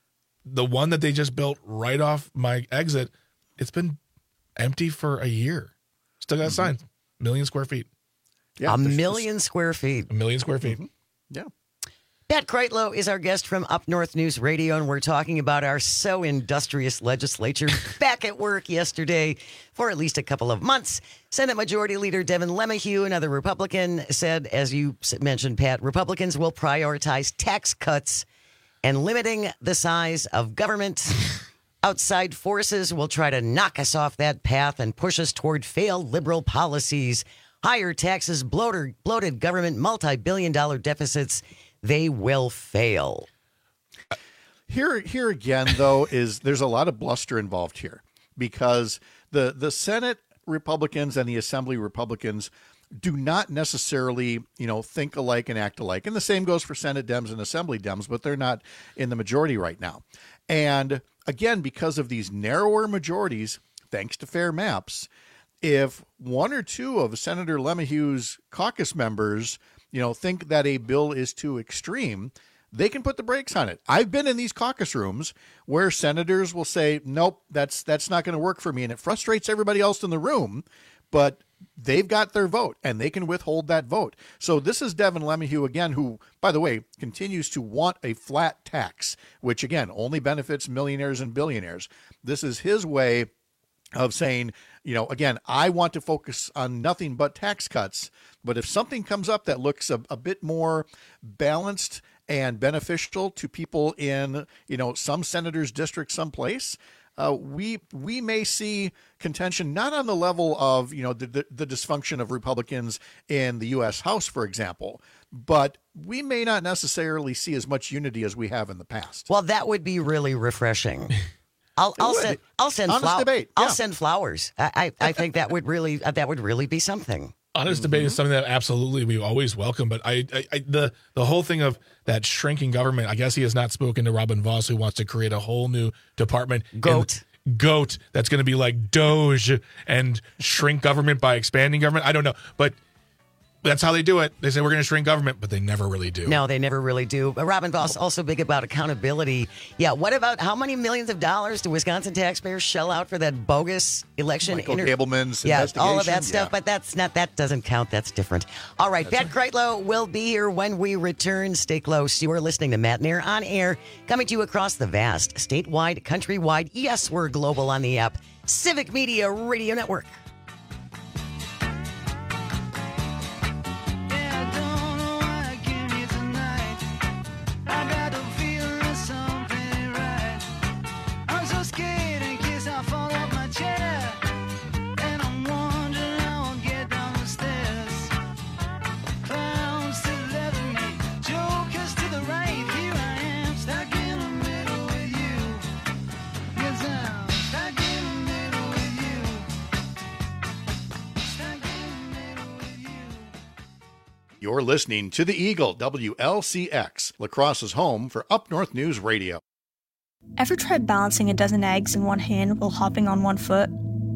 S15: the one that they just built right off my exit, it's been empty for a year. Still got mm-hmm. signs, million square feet.
S16: Yeah, a million this, square feet.
S15: A million square feet.
S5: Mm-hmm. Yeah.
S16: Pat Kreitlow is our guest from Up North News Radio, and we're talking about our so industrious legislature back at work yesterday for at least a couple of months. Senate Majority Leader Devin LeMahieu, another Republican, said, as you mentioned, Pat, Republicans will prioritize tax cuts and limiting the size of government. Outside forces will try to knock us off that path and push us toward failed liberal policies, higher taxes, bloated, bloated government, multi-billion dollar deficits. They will fail.
S5: Here, here again, though, is there's a lot of bluster involved here because the, the Senate Republicans and the Assembly Republicans do not necessarily, you know, think alike and act alike. And the same goes for Senate Dems and Assembly Dems, but they're not in the majority right now. And again, because of these narrower majorities, thanks to fair maps, if one or two of Senator LeMahieu's caucus members you know, think that a bill is too extreme, they can put the brakes on it. I've been in these caucus rooms where senators will say, nope, that's that's not going to work for me. And it frustrates everybody else in the room, but they've got their vote and they can withhold that vote. So this is Devin LeMahieu again, who, by the way, continues to want a flat tax, which again, only benefits millionaires and billionaires. This is his way of saying, you know, again, I want to focus on nothing but tax cuts. But if something comes up that looks a, a bit more balanced and beneficial to people in, you know, some senators' district someplace, uh, we we may see contention not on the level of, you know, the, the, the dysfunction of Republicans in the U S House, for example, but we may not necessarily see as much unity as we have in the past.
S16: Well, that would be really refreshing. I'll, I'll send. I'll send.
S5: Honest
S16: flow-
S5: debate. Yeah.
S16: I'll send flowers. I, I, I think that would really. That would really be something.
S15: Honest
S16: mm-hmm.
S15: debate is something that absolutely we always welcome. But I, I, I, the the whole thing of that shrinking government. I guess he has not spoken to Robin Vos, who wants to create a whole new department.
S16: Goat.
S15: Goat. That's going to be like Doge and shrink government by expanding government. I don't know, but. That's how they do it. They say we're going to shrink government, but they never really do.
S16: No, they never really do. But Robin Vos also big about accountability. Yeah, what about how many millions of dollars do Wisconsin taxpayers shell out for that bogus election?
S5: Michael
S16: inter-
S5: Gableman's
S16: yeah,
S5: investigation.
S16: all of that stuff.
S5: Yeah.
S16: But that's not. That doesn't count. That's different. All right,
S5: That's
S16: Pat right. Kreitlow will be here when we return. Stay close. You are listening to Matt Nair on Air, coming to you across the vast, statewide, countrywide. Yes, we're global on the app. Civic Media Radio Network.
S5: You're listening to The Eagle, W L C X, La Crosse's home for Up North News Radio.
S6: Ever tried balancing a dozen eggs in one hand while hopping on one foot?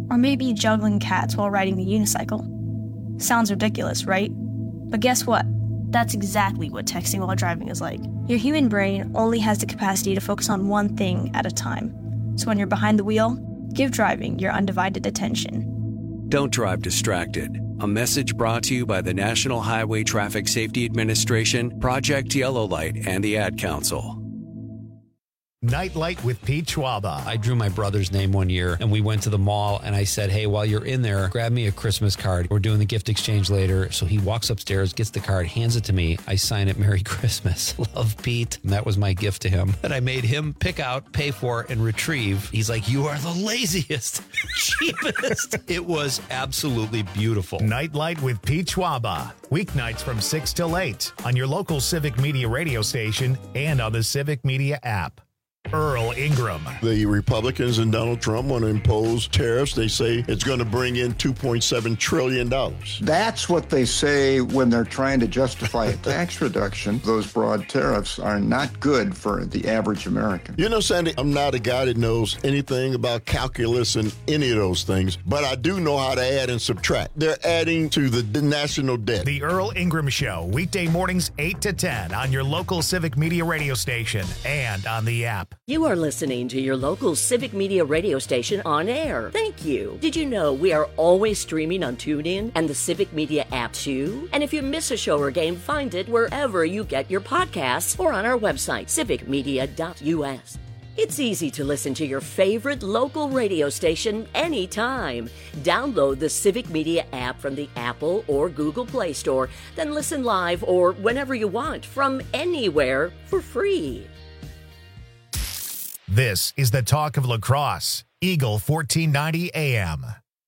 S6: Or maybe juggling cats while riding the unicycle. Sounds ridiculous, right? But guess what? That's exactly what texting while driving is like. Your human brain only has the capacity to focus on one thing at a time. So when you're behind the wheel, give driving your undivided attention.
S7: Don't drive distracted. A message brought to you by the National Highway Traffic Safety Administration, Project Yellow Light, and the Ad Council.
S1: Nightlight with Pete Schwaba.
S14: I drew my brother's name one year, and we went to the mall, and I said, hey, while you're in there, grab me a Christmas card. We're doing the gift exchange later. So he walks upstairs, gets the card, hands it to me. I sign it, Merry Christmas. Love, Pete. And that was my gift to him that I made him pick out, pay for, and retrieve. He's like, you are the laziest, cheapest. It was absolutely beautiful.
S1: Nightlight with Pete Schwaba. Weeknights from six till eight on your local Civic Media radio station and on the Civic Media app. Earl Ingram.
S8: The Republicans and Donald Trump want to impose tariffs. They say it's going to bring in two point seven trillion dollars.
S10: That's what they say when they're trying to justify a tax reduction. Those broad tariffs are not good for the average American.
S8: You know, Sandy, I'm not a guy that knows anything about calculus and any of those things, but I do know how to add and subtract. They're adding to the national debt.
S1: The Earl Ingram Show, weekday mornings eight to ten on your local Civic Media radio station and on the app.
S11: You are listening to your local Civic Media radio station on air. Thank you. Did you know we are always streaming on TuneIn and the Civic Media app too? And if you miss a show or game, find it wherever you get your podcasts or on our website, civic media dot u s. It's easy to listen to your favorite local radio station anytime. Download the Civic Media app from the Apple or Google Play Store, then listen live or whenever you want from anywhere for free.
S1: This is the Talk of Lacrosse, Eagle fourteen ninety A M.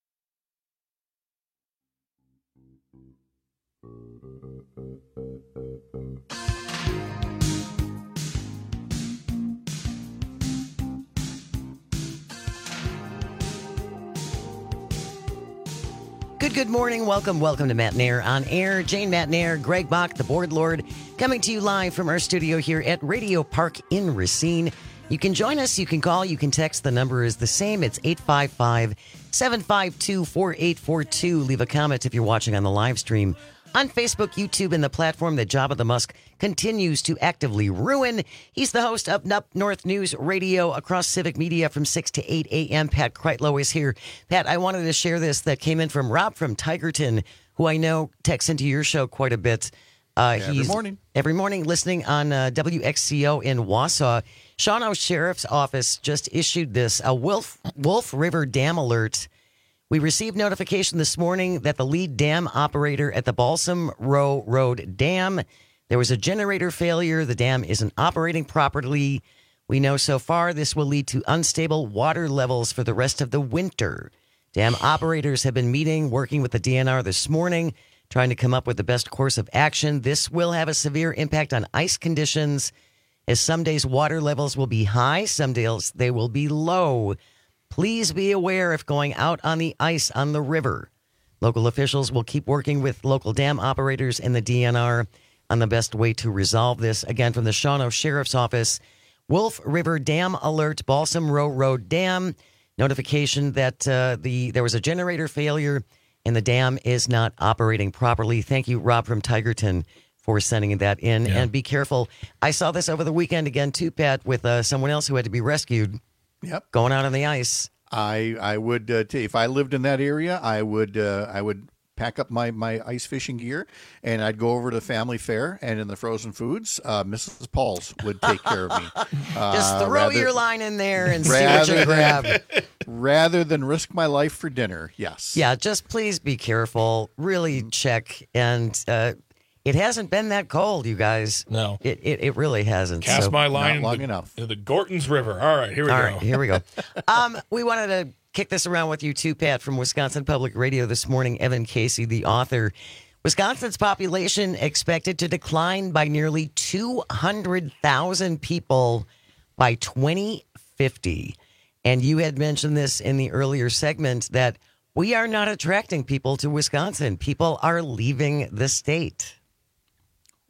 S16: Good, good morning. Welcome, welcome to Matt Nair on Air. Jane Matt Nair, Greg Bach, the board lord, coming to you live from our studio here at Radio Park in Racine. You can join us, you can call, you can text. The number is the same. It's eight five five, seven five two, four eight four two. Leave a comment if you're watching on the live stream on Facebook, YouTube, and the platform that Jabba the Musk continues to actively ruin. He's the host of Up North News Radio across Civic Media from six to eight a m. Pat Kreitlow is here. Pat, I wanted to share this that came in from Rob from Tigerton, who I know texts into your show quite a bit. Uh,
S5: every
S16: he's
S5: morning.
S16: Every morning listening on uh, W X C O in Wausau. Shawano Sheriff's Office just issued this, a Wolf, Wolf River Dam alert. We received notification this morning that the lead dam operator at the Balsam Row Road Dam, there was a generator failure. The dam isn't operating properly. We know so far this will lead to unstable water levels for the rest of the winter. Dam operators have been meeting, working with the D N R this morning, trying to come up with the best course of action. This will have a severe impact on ice conditions, as some days water levels will be high, some days they will be low. Please be aware if going out on the ice on the river. Local officials will keep working with local dam operators and the D N R on the best way to resolve this. Again, from the Shawano Sheriff's Office, Wolf River Dam alert, Balsam Row Road Dam. Notification that uh, the there was a generator failure and the dam is not operating properly. Thank you, Rob from Tigerton, for sending that in. Yeah. And be careful. I saw this over the weekend again, too, Pat, with uh, someone else who had to be rescued.
S5: Yep.
S16: Going out on the ice.
S5: I I would uh, t- if I lived in that area, I would uh, I would pack up my, my ice fishing gear and I'd go over to the family fair, and in the frozen foods, uh, Missus Paul's would take care of me. Uh,
S16: Just throw rather, your line in there and see what you
S5: than,
S16: grab.
S5: Rather than risk my life for dinner, yes.
S16: Yeah, just please be careful. Really check. And uh, it hasn't been that cold, you guys.
S15: No.
S16: It it, it really hasn't.
S15: Cast
S16: so,
S15: my line
S5: not long
S15: in the,
S5: enough.
S15: in the Gorton's River. All right, here we
S16: All
S15: go.
S16: Right, here we go. um, we wanted to kick this around with you too, Pat, from Wisconsin Public Radio this morning. Evan Casey, the author. Wisconsin's population expected to decline by nearly two hundred thousand people by twenty fifty. And you had mentioned this in the earlier segment that we are not attracting people to Wisconsin. People are leaving the state.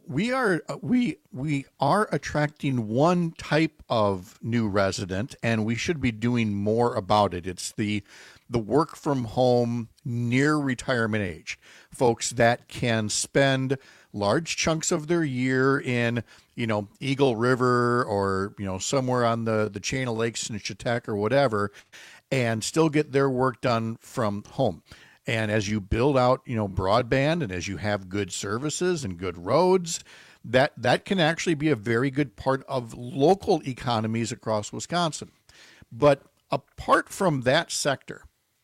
S5: we are we we are attracting one type of new resident, and we should be doing more about it. It's the the work from home near retirement age folks that can spend large chunks of their year in, you know, Eagle River or, you know, somewhere on the the chain of lakes in Chautauqua or whatever, and still get their work done from home. And as you build out, you know, broadband, and as you have good services and good roads, that that can actually be a very good part of local economies across Wisconsin. But apart from that sector,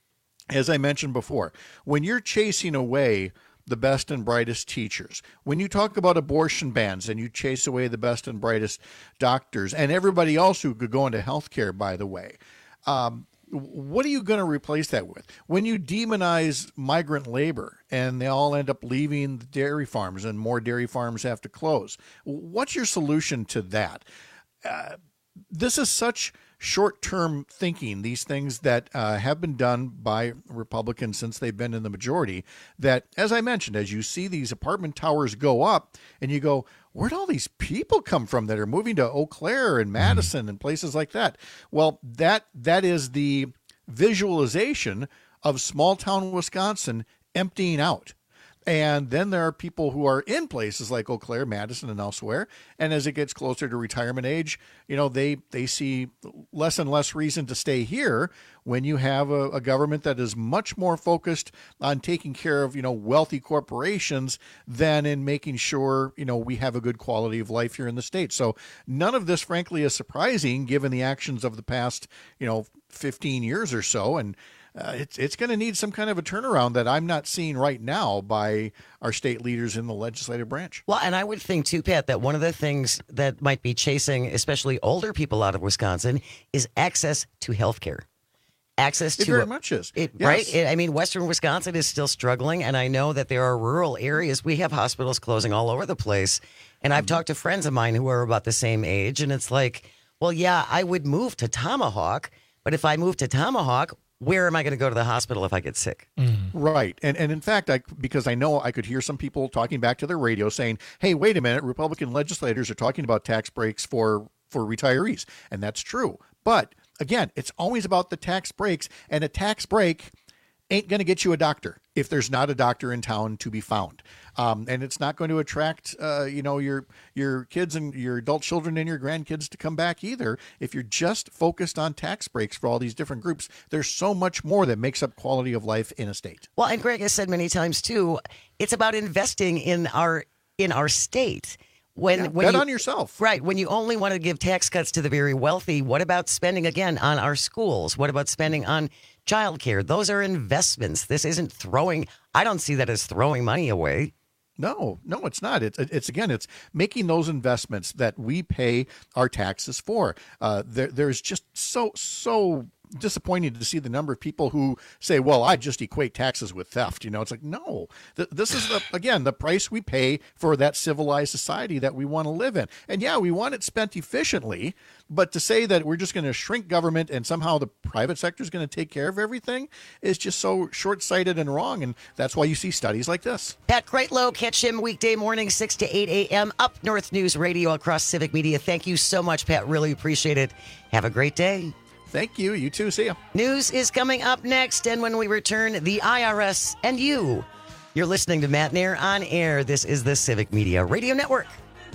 S5: as I mentioned before, when you're chasing away the best and brightest teachers, when you talk about abortion bans and you chase away the best and brightest doctors and everybody else who could go into healthcare, by the way, um, what are you going to replace that with? When you demonize migrant labor and they all end up leaving the dairy farms and more dairy farms have to close, what's your solution to that? Uh, this is such short-term thinking, these things that uh, have been done by Republicans since they've been in the majority, that, as I mentioned, as you see these apartment towers go up and you go, where'd all these people come from that are moving to Eau Claire and Madison and places like that? Well, that that is the visualization of small-town Wisconsin emptying out. And then there are people who are in places like Eau Claire, Madison, and elsewhere. And as it gets closer to retirement age, you know, they, they see less and less reason to stay here when you have a, a government that is much more focused on taking care of, you know, wealthy corporations than in making sure, you know, we have a good quality of life here in the state. So none of this, frankly, is surprising given the actions of the past, you know, fifteen years or so. And Uh, it's it's going to need some kind of a turnaround that I'm not seeing right now by our state leaders in the legislative branch.
S16: Well, and I would think, too, Pat, that one of the things that might be chasing especially older people out of Wisconsin is access to health care. Access to
S5: it very
S16: a,
S5: much is.
S16: It,
S5: yes.
S16: Right? It, I mean, Western Wisconsin is still struggling, and I know that there are rural areas. We have hospitals closing all over the place, and I've mm-hmm. talked to friends of mine who are about the same age, and it's like, well, yeah, I would move to Tomahawk, but if I move to Tomahawk, where am I going to go to the hospital if I get sick?
S5: Mm. Right. And and in fact, I because I know I could hear some people talking back to their radio saying, hey, wait a minute, Republican legislators are talking about tax breaks for, for retirees. And that's true. But again, it's always about the tax breaks, and a tax break ain't going to get you a doctor if there's not a doctor in town to be found. Um, and it's not going to attract, uh, you know, your your kids and your adult children and your grandkids to come back either. If you're just focused on tax breaks for all these different groups, there's so much more that makes up quality of life in a state.
S16: Well, and Greg has said many times, too, it's about investing in our in our state. When,
S5: yeah,
S16: when
S5: bet
S16: you,
S5: on yourself.
S16: Right. When you only want to give tax cuts to the very wealthy, what about spending, again, on our schools? What about spending on childcare? Those are investments. This isn't throwing. I don't see that as throwing money away.
S5: No, no, it's not. It's, it's again, it's making those investments that we pay our taxes for. Uh, there, there's just so, so disappointing to see the number of people who say, well, I just equate taxes with theft. You know, it's like, no, th- this is, the, again, the price we pay for that civilized society that we want to live in. And yeah, we want it spent efficiently, but to say that we're just going to shrink government and somehow the private sector is going to take care of everything is just so short-sighted and wrong. And that's why you see studies like this.
S16: Pat Kreitlow, catch him weekday morning, six to eight a.m. Up North News Radio across Civic Media. Thank you so much, Pat. Really appreciate it. Have a great day.
S5: Thank you. You too. See ya.
S16: News is coming up next, and when we return, the I R S and you. You're listening to Matt Nair on Air. This is the Civic Media Radio Network.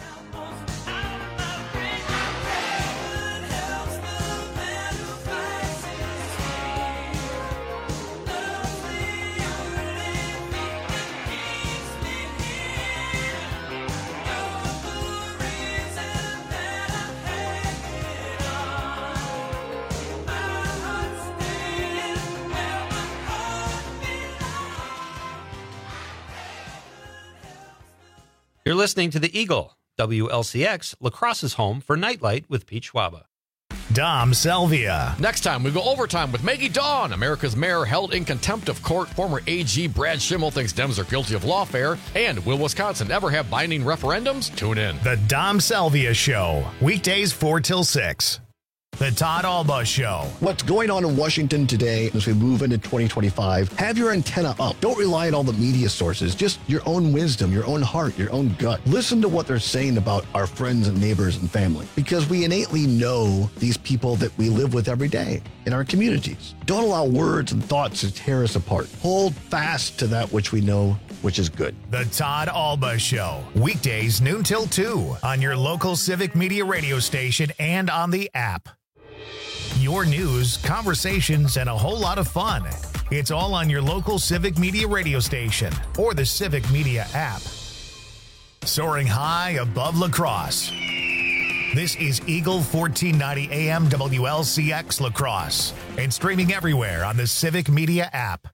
S14: You're listening to The Eagle, W L C X, La Crosse's home for Nightlight with Pete Schwaba.
S1: Dom Selvia.
S2: Next time, we go overtime with Maggie Dawn. America's mayor held in contempt of court. Former A G Brad Schimmel thinks Dems are guilty of lawfare. And will Wisconsin ever have binding referendums? Tune in.
S1: The Dom Selvia Show. Weekdays four till six. The Todd Alba Show.
S9: What's going on in Washington today as we move into twenty twenty-five? Have your antenna up. Don't rely on all the media sources. Just your own wisdom, your own heart, your own gut. Listen to what they're saying about our friends and neighbors and family, because we innately know these people that we live with every day in our communities. Don't allow words and thoughts to tear us apart. Hold fast to that which we know, which is good.
S1: The Todd Alba Show. Weekdays noon till two on your local Civic Media radio station and on the app. Your news, conversations, and a whole lot of fun. It's all on your local Civic Media radio station or the Civic Media app. Soaring high above La Crosse. This is Eagle fourteen ninety A M W L C X La Crosse and streaming everywhere on the Civic Media app.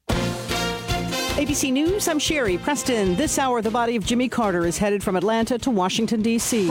S12: A B C News, I'm Sherry Preston. This hour, the body of Jimmy Carter is headed from Atlanta to Washington, D C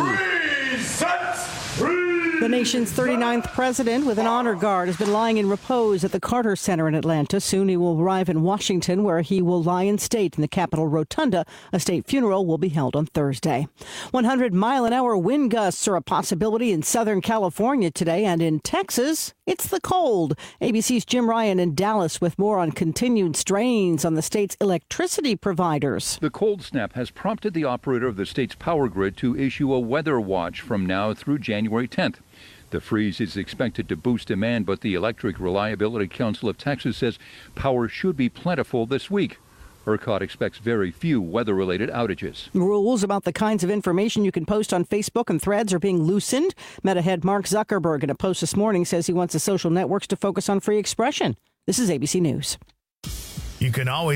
S12: The nation's thirty-ninth president, with an honor guard, has been lying in repose at the Carter Center in Atlanta. Soon he will arrive in Washington, where he will lie in state in the Capitol Rotunda. A state funeral will be held on Thursday. one hundred mile an hour wind gusts are a possibility in Southern California today, and in Texas, it's the cold. A B C's Jim Ryan in Dallas with more on continued strains on the state's electricity providers.
S13: The cold snap has prompted the operator of the state's power grid to issue a weather watch from now through January tenth. The freeze is expected to boost demand, but the Electric Reliability Council of Texas says power should be plentiful this week. ERCOT expects very few weather-related outages.
S12: Rules about the kinds of information you can post on Facebook and Threads are being loosened. Meta head Mark Zuckerberg, in a post this morning, says he wants the social networks to focus on free expression. This is A B C News.
S1: You can always